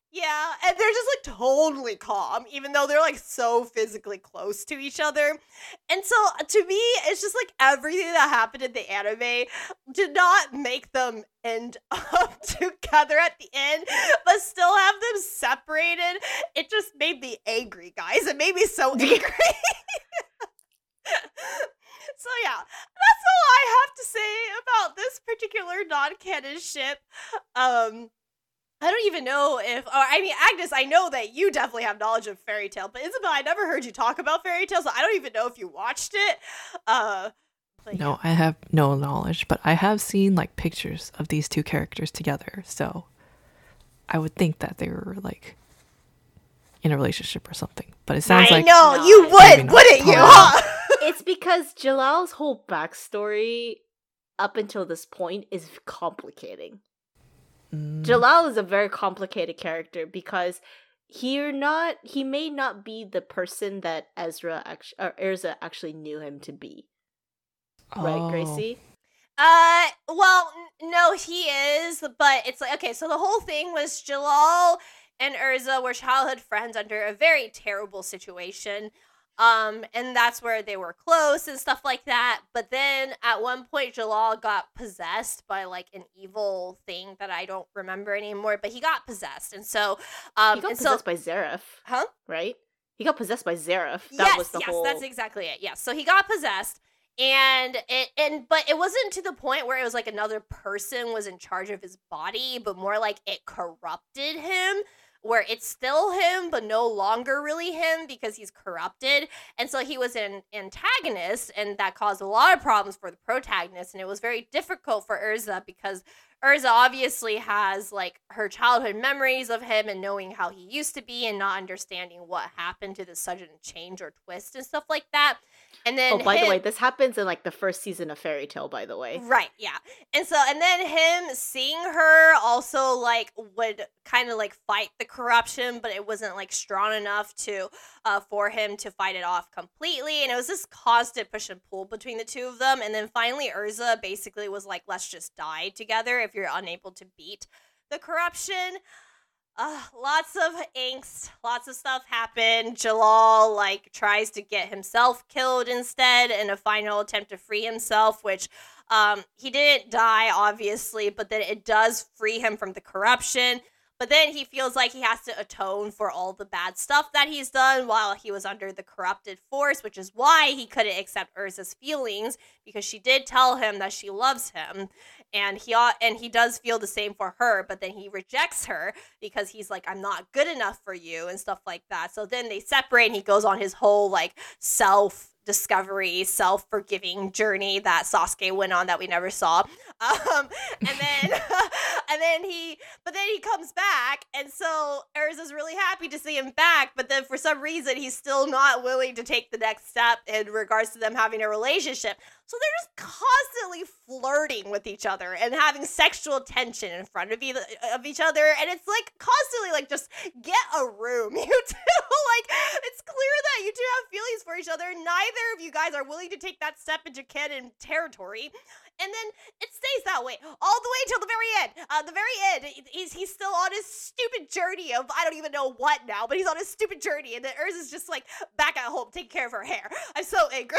Yeah, and they're just like totally calm, even though they're like so physically close to each other. And so to me, it's just like everything that happened in the anime did not make them end up together at the end, but still have them separated. It just made me angry, guys. It made me so angry. So yeah, that's all I have to say about this particular non-canon ship. Um, I don't even know if, or I mean, Agnes, I know that you definitely have knowledge of Fairy Tail, but Isabel, I never heard you talk about Fairy Tail, so I don't even know if you watched it. Uh, but No, yeah. I have no knowledge, but I have seen like pictures of these two characters together, so I would think that they were like in a relationship or something. But it sounds I like know, No, you maybe would, not. wouldn't you, Probably huh? It's because Jalal's whole backstory up until this point is complicating. mm, Jalal is a very complicated character because he not he may not be the person that Ezra actually or Erza actually knew him to be. Right, oh, Gracie? Uh, well, n- no, he is, but it's like, okay, so the whole thing was Jalal and Urza were childhood friends under a very terrible situation. Um, and that's where they were close and stuff like that. But then at one point, Jalal got possessed by like an evil thing that I don't remember anymore, but he got possessed. And so, um, He got and possessed so, by Zareth, huh? right? He got possessed by Zareth. That Yes, was the yes, whole that's exactly it. Yes, so he got possessed, and it and but it wasn't to the point where it was like another person was in charge of his body, but more like it corrupted him, where it's still him, but no longer really him because he's corrupted, and so he was an antagonist, and that caused a lot of problems for the protagonist, and it was very difficult for Urza because Urza obviously has like her childhood memories of him and knowing how he used to be and not understanding what happened to the sudden change or twist and stuff like that. And then Oh, by the him- way, this happens in like the first season of Fairy Tail, by the way. Right, yeah. And so and then him seeing her also like would kind of like fight the corruption, but it wasn't like strong enough to uh for him to fight it off completely. And it was this constant push and pull between the two of them. And then finally Urza basically was like, let's just die together if you're unable to beat the corruption. Uh, lots of angst, lots of stuff happen. Jalal like tries to get himself killed instead in a final attempt to free himself, which um he didn't die obviously, but then it does free him from the corruption. But then he feels like he has to atone for all the bad stuff that he's done while he was under the corrupted force, which is why he couldn't accept Urza's feelings, because she did tell him that she loves him, and he ought, and he does feel the same for her, but then he rejects her because he's like, I'm not good enough for you and stuff like that. So then they separate and he goes on his whole like self discovery, self-forgiving journey that Sasuke went on that we never saw. Um, and then and then he but then he comes back, and so Urza's really happy to see him back, but then for some reason he's still not willing to take the next step in regards to them having a relationship. So they're just constantly flirting with each other and having sexual tension in front of, e- of each other. And it's like constantly like, just get a room, you two. Like, it's clear that you two have feelings for each other. Neither of you guys are willing to take that step into canon territory. And then it stays that way all the way till the very end. Uh, the very end, he's he's still on his stupid journey of I don't even know what now, but he's on his stupid journey, and then Urza's just like back at home taking care of her hair. I'm so angry.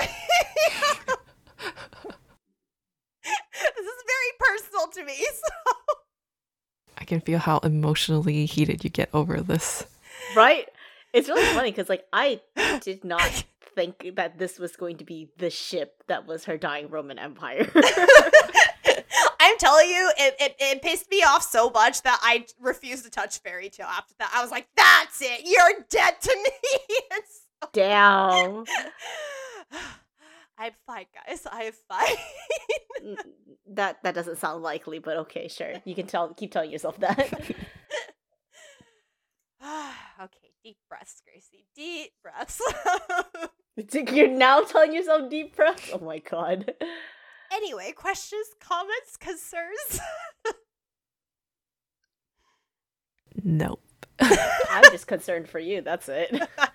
This is very personal to me. So. I can feel how emotionally heated you get over this. Right? It's really funny because like I did not think that this was going to be the ship that was her dying Roman Empire. I'm telling you, it, it it pissed me off so much that I refused to touch Fairy Tail after that. I was like, that's it. You're dead to me. So- Damn. I'm fine, guys. I'm fine. N- that that doesn't sound likely, but okay, sure. You can tell keep telling yourself that. Okay, deep breaths, Gracie. Deep breaths. You're now telling yourself deep breaths? Oh my god. Anyway, questions, comments, concerns? Nope. I'm just concerned for you, that's it.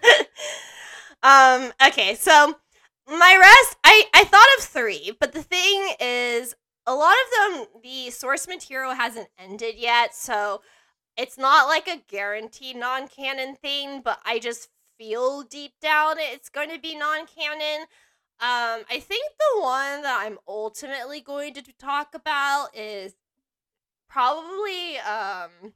um, okay, so my rest, I, I thought of three, but the thing is, a lot of them, the source material hasn't ended yet, so it's not like a guaranteed non-canon thing, but I just feel deep down it's going to be non-canon. Um, I think the one that I'm ultimately going to talk about is probably um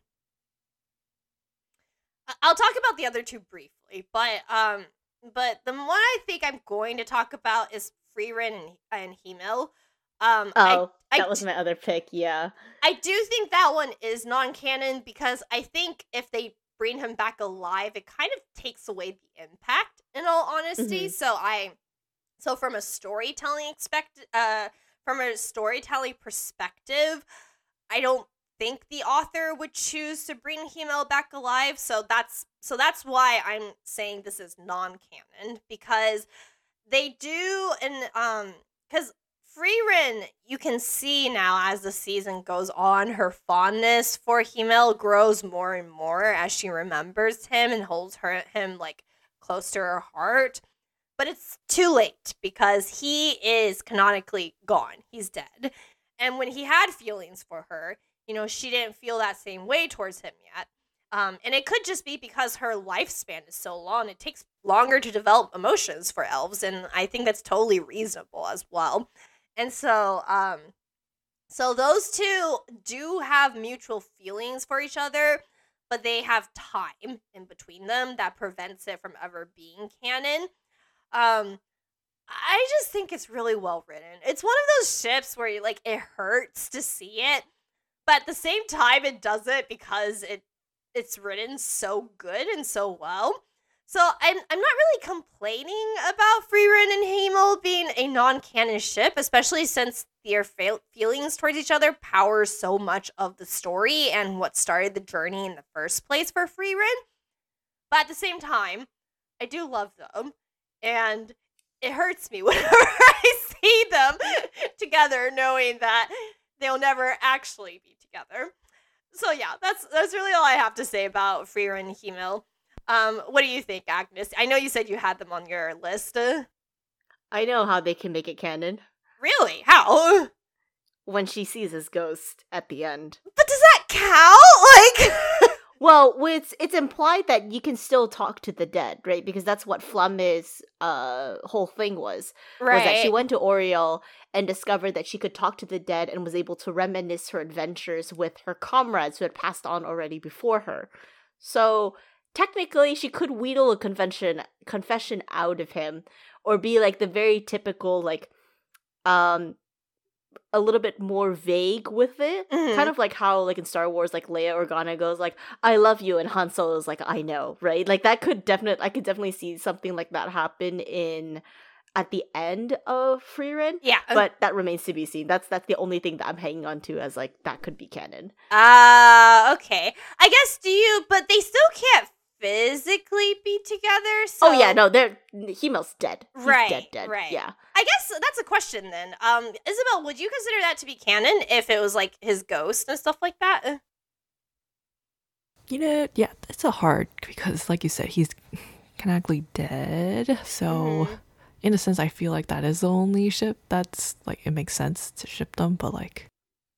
I- I'll talk about the other two briefly, but um but the one I think I'm going to talk about is Frieren and, and Himel. Um I Oh, I that was d- my other pick. Yeah. I do think that one is non-canon because I think if they bring him back alive, it kind of takes away the impact, in all honesty. Mhm. So I so from a storytelling expect uh from a storytelling perspective, I don't think the author would choose to bring Himel back alive. So that's so that's why I'm saying this is non-canon, because they do, and um because Frieren, you can see now as the season goes on, her fondness for Himel grows more and more as she remembers him and holds her him like close to her heart. But it's too late because he is canonically gone. He's dead. And when he had feelings for her, you know, she didn't feel that same way towards him yet. Um, and it could just be because her lifespan is so long. It takes longer to develop emotions for elves, and I think that's totally reasonable as well. And so, um, so those two do have mutual feelings for each other, but they have time in between them that prevents it from ever being canon. Um, I just think it's really well written. It's one of those ships where you, like, it hurts to see it, but at the same time it does it because it it's written so good and so well. So I'm I'm not really complaining about Frieren and Hamel being a non-canon ship, especially since their fe- feelings towards each other power so much of the story and what started the journey in the first place for Frieren. But at the same time, I do love them, and it hurts me whenever I see them together, knowing that they'll never actually be together. So yeah, that's that's really all I have to say about Frieren and Himel. Um, what do you think, Agnes? I know you said you had them on your list. Uh, I know how they can make it canon. really? How? When she sees his ghost at the end. But does that count? Like, Well, it's it's implied that you can still talk to the dead, right? Because that's what Flamme's uh whole thing was. Was that she right? went to Oriel and discovered that she could talk to the dead and was able to reminisce her adventures with her comrades who had passed on already before her. So technically she could wheedle a confession confession out of him, or be like the very typical, like, um a little bit more vague with it. Mhm. Kind of like how, like, in Star Wars, like, Leia Organa goes, like, I love you, and Han Solo's like, I know, right? Like, that could definitely, I could definitely see something like that happen in, at the end of Frieren, Yeah. but that remains to be seen. That's, that's the only thing that I'm hanging on to as, like, that could be canon. Uh, okay. I guess do you, but they still can't physically be together, so... Oh, yeah, no, they're, Himel's dead. He's Right, dead, dead. right. Yeah. I guess that's a question then. Um, Isabel, would you consider that to be canon if it was like his ghost and stuff like that? You know, yeah, it's a hard because, like you said, he's canonically dead. So, Mhm. in a sense, I feel like that is the only ship that's like it makes sense to ship them. But like,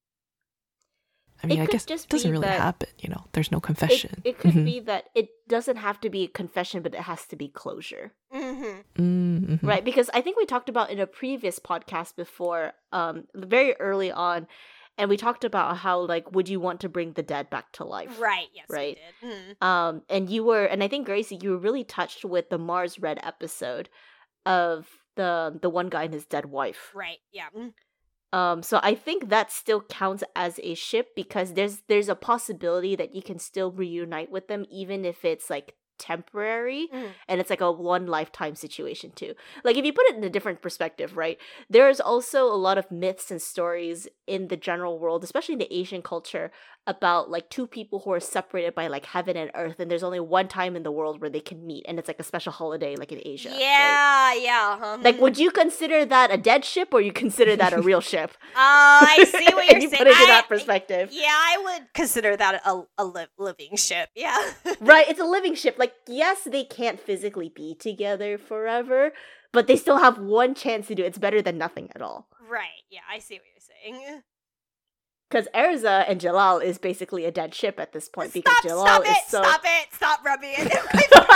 I mean, It I could guess just it doesn't be really that- happen. You know, there's no It, confession. it could Mhm. be that it doesn't have to be a confession, but it has to be closure. Mm-hmm. Mm, mhm. Right, because I think we talked about in a previous podcast before, um, very early on, and we talked about how, like, would you want to bring the dead back to life? Right, yes, Right. we did. Mhm. Um, and you were, and I think, Gracie, you were really touched with the Mars Red episode of the the one guy and his dead wife. Right, yeah. Mm. Um, so I think that still counts as a ship because there's there's a possibility that you can still reunite with them even if it's like temporary, Mhm. and it's like a one lifetime situation too. Like, if you put it in a different perspective, right? There's also a lot of myths and stories in the general world, especially in the Asian culture, about like two people who are separated by like heaven and earth, and there's only one time in the world where they can meet, and it's like a special holiday like in Asia. right? Yeah, yeah. Uh-huh. Like, would you consider that a dead ship, or you consider that a real ship? Uh, I see what And you're you saying. put it in I- that perspective. Yeah, I would consider that a, a li- living ship, yeah. Right, it's a living ship. Like, yes, they can't physically be together forever, but they still have one chance to do it. It's better than nothing at all. Right, yeah, I see what you're saying. Because Erza and Jalal is basically a dead ship at this point because Stop, Jalal stop is it, so stop it, stop rubbing it in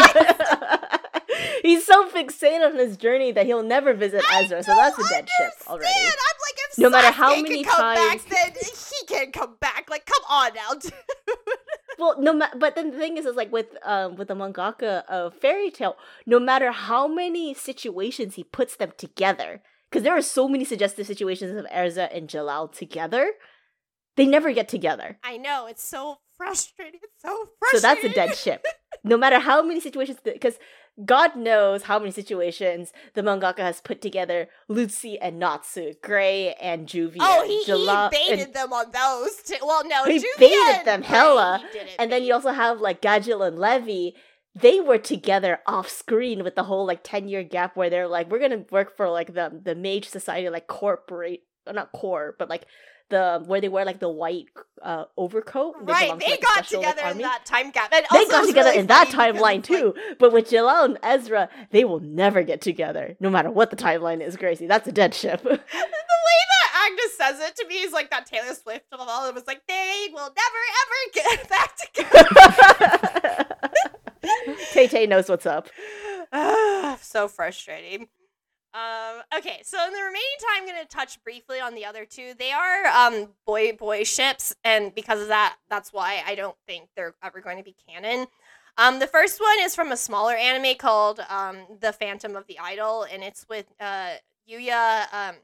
my face. he's so fixated on his journey that he'll never visit I Ezra, so that's a dead don't ship already. understand. I'm like, if No matter Sasuke how can many come times- back, then he can come back. Like, come on now, dude. Well, no, ma- but then the thing is, is like with um with the mangaka of Fairy Tail, no matter how many situations he puts them together, because there are so many suggestive situations of Erza and Jalal together, they never get together. I know, it's so frustrating. It's so So frustrating. that's a dead ship. No matter how many situations, because God knows how many situations the mangaka has put together Lucy and Natsu, Gray and Juvia. Oh, he, Jala- he baited and, them on those too. Well, no, He Juvia baited and them Gray, hella, he didn't and then bait. you also have like Gadgil and Levy. They were together off screen with the whole like ten year gap where they're like, we're gonna work for like the the Mage Society, like corporate, uh, not core, but like the where they wear like the white uh, overcoat. Right, belong to, they like, the got special, like, together in army. that time gap. And They also, got it's together really in that funny because timeline it's like- too, but with Jalal and Ezra, they will never get together, no matter what the timeline is. Gracie, that's a dead ship. the way that Agnes says it to me is like that Taylor Swift of all. It was like, they will never ever get back together. Tay Tay knows what's up. Ah, so frustrating. Um, okay, so in the remaining time, I'm going to touch briefly on the other two. They are um, boy boy ships, and because of that, that's why I don't think they're ever going to be canon. Um, the first one is from a smaller anime called um, The Phantom of the Idol, and it's with uh, Yuya um,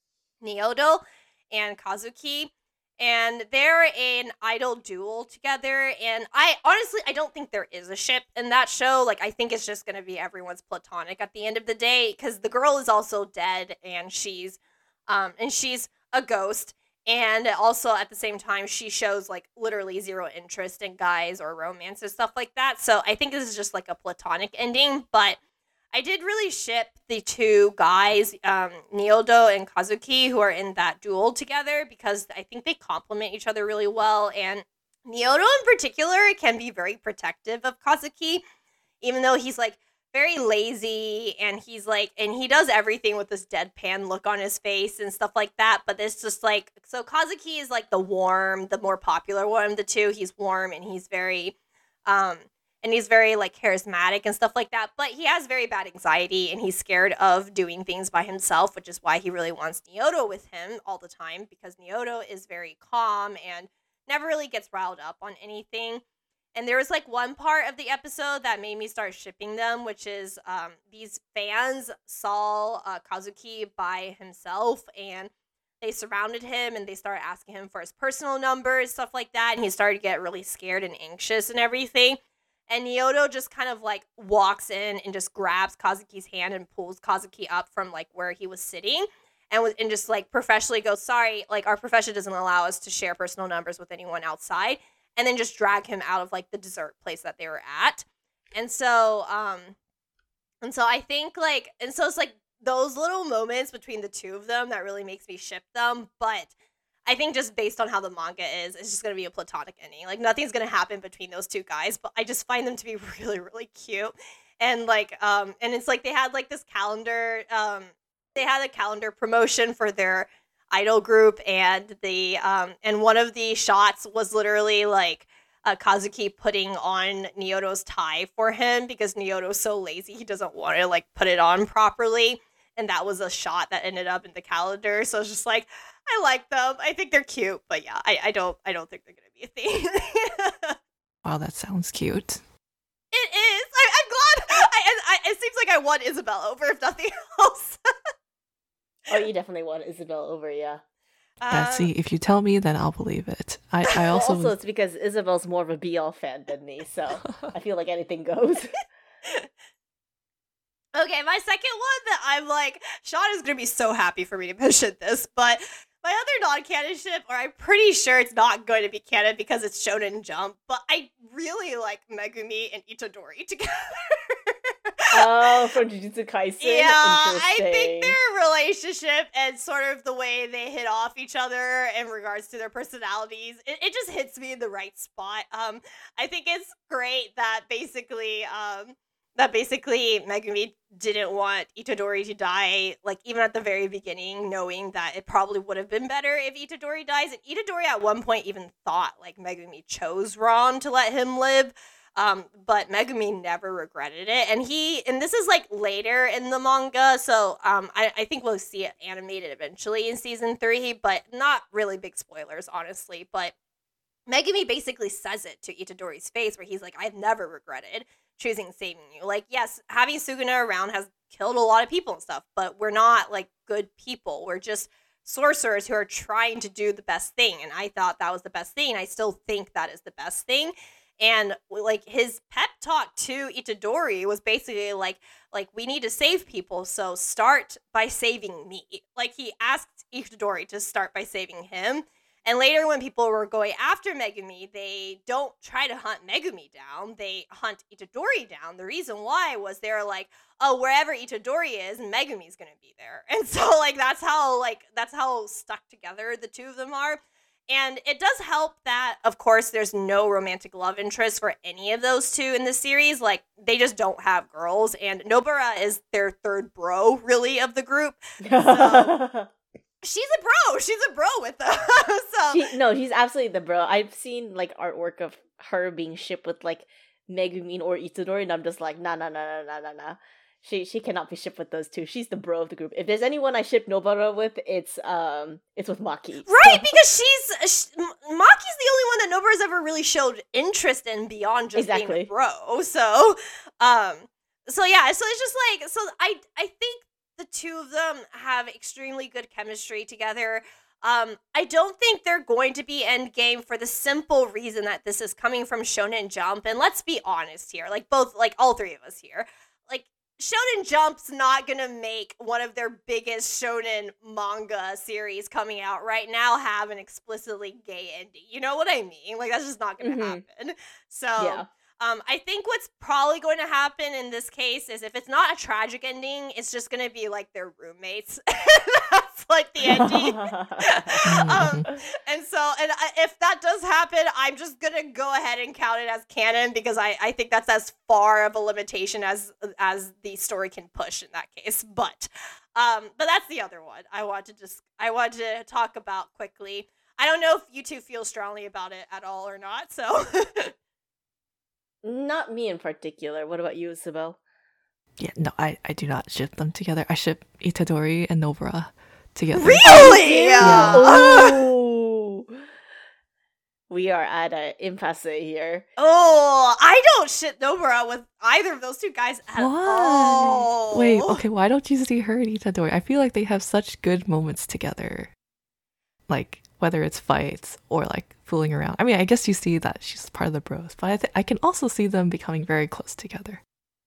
Niodo and Kazuki. And they're an idol duel together, and I honestly I don't think there is a ship in that show. Like, I think it's just gonna be everyone's platonic at the end of the day, because the girl is also dead, and she's um and she's a ghost, and also at the same time she shows like literally zero interest in guys or romance and stuff like that. So I think this is just like a platonic ending, but I did really ship the two guys, um, Niodo and Kazuki, who are in that duel together, because I think they complement each other really well. And Niodo in particular can be very protective of Kazuki, even though he's like very lazy, and he's like, and he does everything with this deadpan look on his face and stuff like that. But it's just like, so Kazuki is like the warm, the more popular one of the two. He's warm, and he's very, um, and he's very, like, charismatic and stuff like that. But he has very bad anxiety, and he's scared of doing things by himself, which is why he really wants Niodo with him all the time, because Niodo is very calm and never really gets riled up on anything. And there was, like, one part of the episode that made me start shipping them, which is um, these fans saw uh, Kazuki by himself, and they surrounded him, and they started asking him for his personal numbers, stuff like that, and he started to get really scared and anxious and everything. And Niodo just kind of, like, walks in and just grabs Kazuki's hand and pulls Kazuki up from, like, where he was sitting, and was, and just, like, professionally goes, sorry, like, our profession doesn't allow us to share personal numbers with anyone outside, and then just drag him out of, like, the dessert place that they were at. And so, um, and so I think, like, and so it's, like, those little moments between the two of them that really makes me ship them, but I think just based on how the manga is, it's just going to be a platonic ending. Like, nothing's going to happen between those two guys, but I just find them to be really, really cute. And, like, um, and it's like they had, like, this calendar, um, they had a calendar promotion for their idol group, and the, um, and one of the shots was literally, like, uh, Kazuki putting on Niodo's tie for him, because Niodo's so lazy, he doesn't want to, like, put it on properly. And that was a shot that ended up in the calendar. So it's just like, I like them. I think they're cute, but yeah, I, I don't I don't think they're gonna be a thing. Wow, that sounds cute. It is. I, I'm glad. I, I, it seems like I won Isabel over, if nothing else. Oh, you definitely won Isabel over, yeah. Yeah, Um, see, if you tell me, then I'll believe it. I, I Well, also, also, it's because Isabel's more of a B L fan than me, so I feel like anything goes. Okay, my second one that I'm like, Sean is gonna be so happy for me to mention this, but my other non-canon ship, or I'm pretty sure it's not going to be canon because it's Shonen Jump, but I really like Megumi and Itadori together. Oh, from Jujutsu Kaisen? Yeah, I think Interesting. their relationship and sort of the way they hit off each other in regards to their personalities, it, it just hits me in the right spot. Um, I think it's great that basically, um, that basically Megumi didn't want Itadori to die, like, even at the very beginning, knowing that it probably would have been better if Itadori dies. And Itadori at one point even thought, like, Megumi chose Ron to let him live. Um, but Megumi never regretted it. And he, and this is, like, later in the manga, so um, I, I think we'll see it animated eventually in season three, but not really big spoilers, honestly. But Megumi basically says it to Itadori's face, where he's like, I've never regretted choosing saving you. Like, yes, having Suguna around has killed a lot of people and stuff, but we're not, like, good people. We're just sorcerers who are trying to do the best thing, and I thought that was the best thing. I still think that is the best thing. And, like, his pep talk to Itadori was basically like, like, we need to save people, so start by saving me. Like, he asked Itadori to start by saving him. And later, when people were going after Megumi, they don't try to hunt Megumi down. They hunt Itadori down. The reason why was they're like, oh, wherever Itadori is, Megumi's going to be there. And so, like, that's how, like, that's how stuck together the two of them are. And it does help that, of course, there's no romantic love interest for any of those two in the series. Like, they just don't have girls. And Nobara is their third bro, really, of the group. So she's a bro. She's a bro with them. so she, no, she's absolutely the bro. I've seen, like, artwork of her being shipped with, like, Megumin or Itadori, and I'm just like, nah, nah, nah, nah, nah, nah, nah. She she cannot be shipped with those two. She's the bro of the group. If there's anyone I ship Nobara with, it's um it's with Maki. Right, so. Because she's she, Maki's the only one that Nobara's ever really showed interest in beyond just exactly. being a bro. So, um, so yeah, so it's just like, so I I think the two of them have extremely good chemistry together. Um, I don't think they're going to be endgame for the simple reason that this is coming from Shonen Jump, and let's be honest here, like both, like all three of us here, like. Shonen Jump's not gonna make one of their biggest shonen manga series coming out right now have an explicitly gay ending. You know what I mean? Like, that's just not gonna mm-hmm. happen. So, yeah. um, I think what's probably going to happen in this case is if it's not a tragic ending, it's just gonna be like they're roommates. That's like the ending. um, and so, and I, if that does happen, I'm just gonna go ahead and count it as canon because I, I think that's as far of a limitation as as the story can push in that case. But, um, but that's the other one I want to just I want to talk about quickly. I don't know if you two feel strongly about it at all or not. So, not me in particular. What about you, Isabel? Yeah, no, I, I do not ship them together. I ship Itadori and Nobara together. Really? Yeah. Oh. We are at an impasse here. Oh, I don't ship Nobara with either of those two guys at why? all. Wait, okay, why don't you see her and Itadori? I feel like they have such good moments together. Like, whether it's fights or, like, fooling around. I mean, I guess you see that she's part of the bros, but I, th- I can also see them becoming very close together.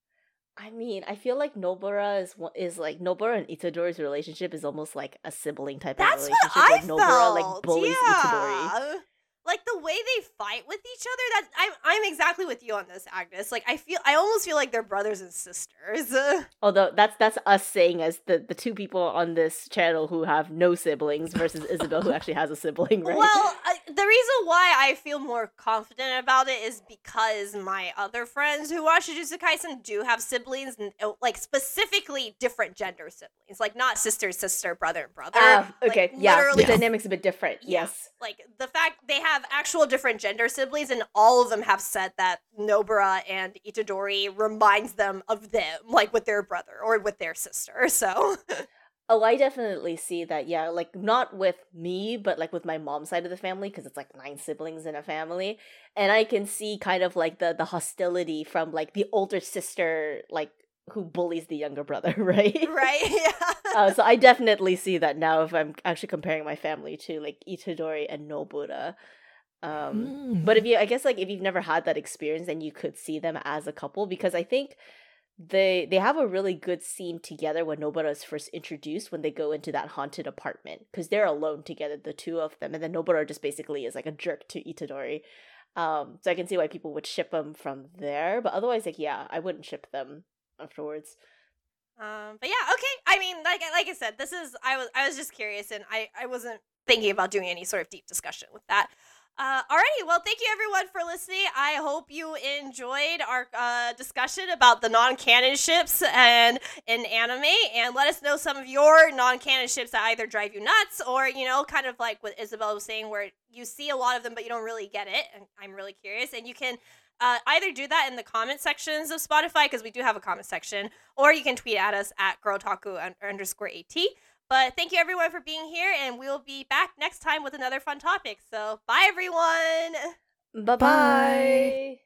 I mean, I feel like Nobara is is like Nobara and Itadori's relationship is almost like a sibling type That's of relationship. What I like Nobara felt. like bullies yeah. Itadori. Like the way they fight with each other, that I'm I'm exactly with you on this, Agnes. Like I feel I almost feel like they're brothers and sisters. Although that's that's us saying as the, the two people on this channel who have no siblings versus Isabel who actually has a sibling, right? Well, I, the reason why I feel more confident about it is because my other friends who watch Jujutsu Kaisen do have siblings, and like specifically different gender siblings, like not sister, sister, brother, and brother. Uh, okay, like, yeah, literally, the dynamic's a bit different. Yeah. Yes, like the fact they have actual different gender siblings, and all of them have said that Nobara and Itadori reminds them of them, like with their brother or with their sister. So. Oh, I definitely see that, yeah, like, not with me, but, like, with my mom's side of the family, because it's, like, nine siblings in a family, and I can see kind of, like, the, the hostility from, like, the older sister, like, who bullies the younger brother, right? Right, yeah. uh, so I definitely see that now if I'm actually comparing my family to, like, Itadori and Nobara. Um, mm. But if you, I guess, like, if you've never had that experience, then you could see them as a couple, because I think They they have a really good scene together when Nobara is first introduced when they go into that haunted apartment because they're alone together, the two of them, and then Nobara just basically is like a jerk to Itadori. Um, so I can see why people would ship them from there, but otherwise, like, yeah, I wouldn't ship them afterwards. Um, but yeah, okay. I mean, like like I said, this is I was I was just curious, and I I wasn't thinking about doing any sort of deep discussion with that. Uh, alrighty, well, thank you everyone for listening. I hope you enjoyed our uh, discussion about the non-canon ships and in anime, and let us know some of your non-canon ships that either drive you nuts or, you know, kind of like what Isabel was saying, where you see a lot of them but you don't really get it. And I'm really curious, and you can uh, either do that in the comment sections of Spotify, because we do have a comment section, or you can tweet at us at girltaku underscore at. But thank you everyone for being here, and we'll be back next time with another fun topic. So bye everyone. Bye-bye. Bye.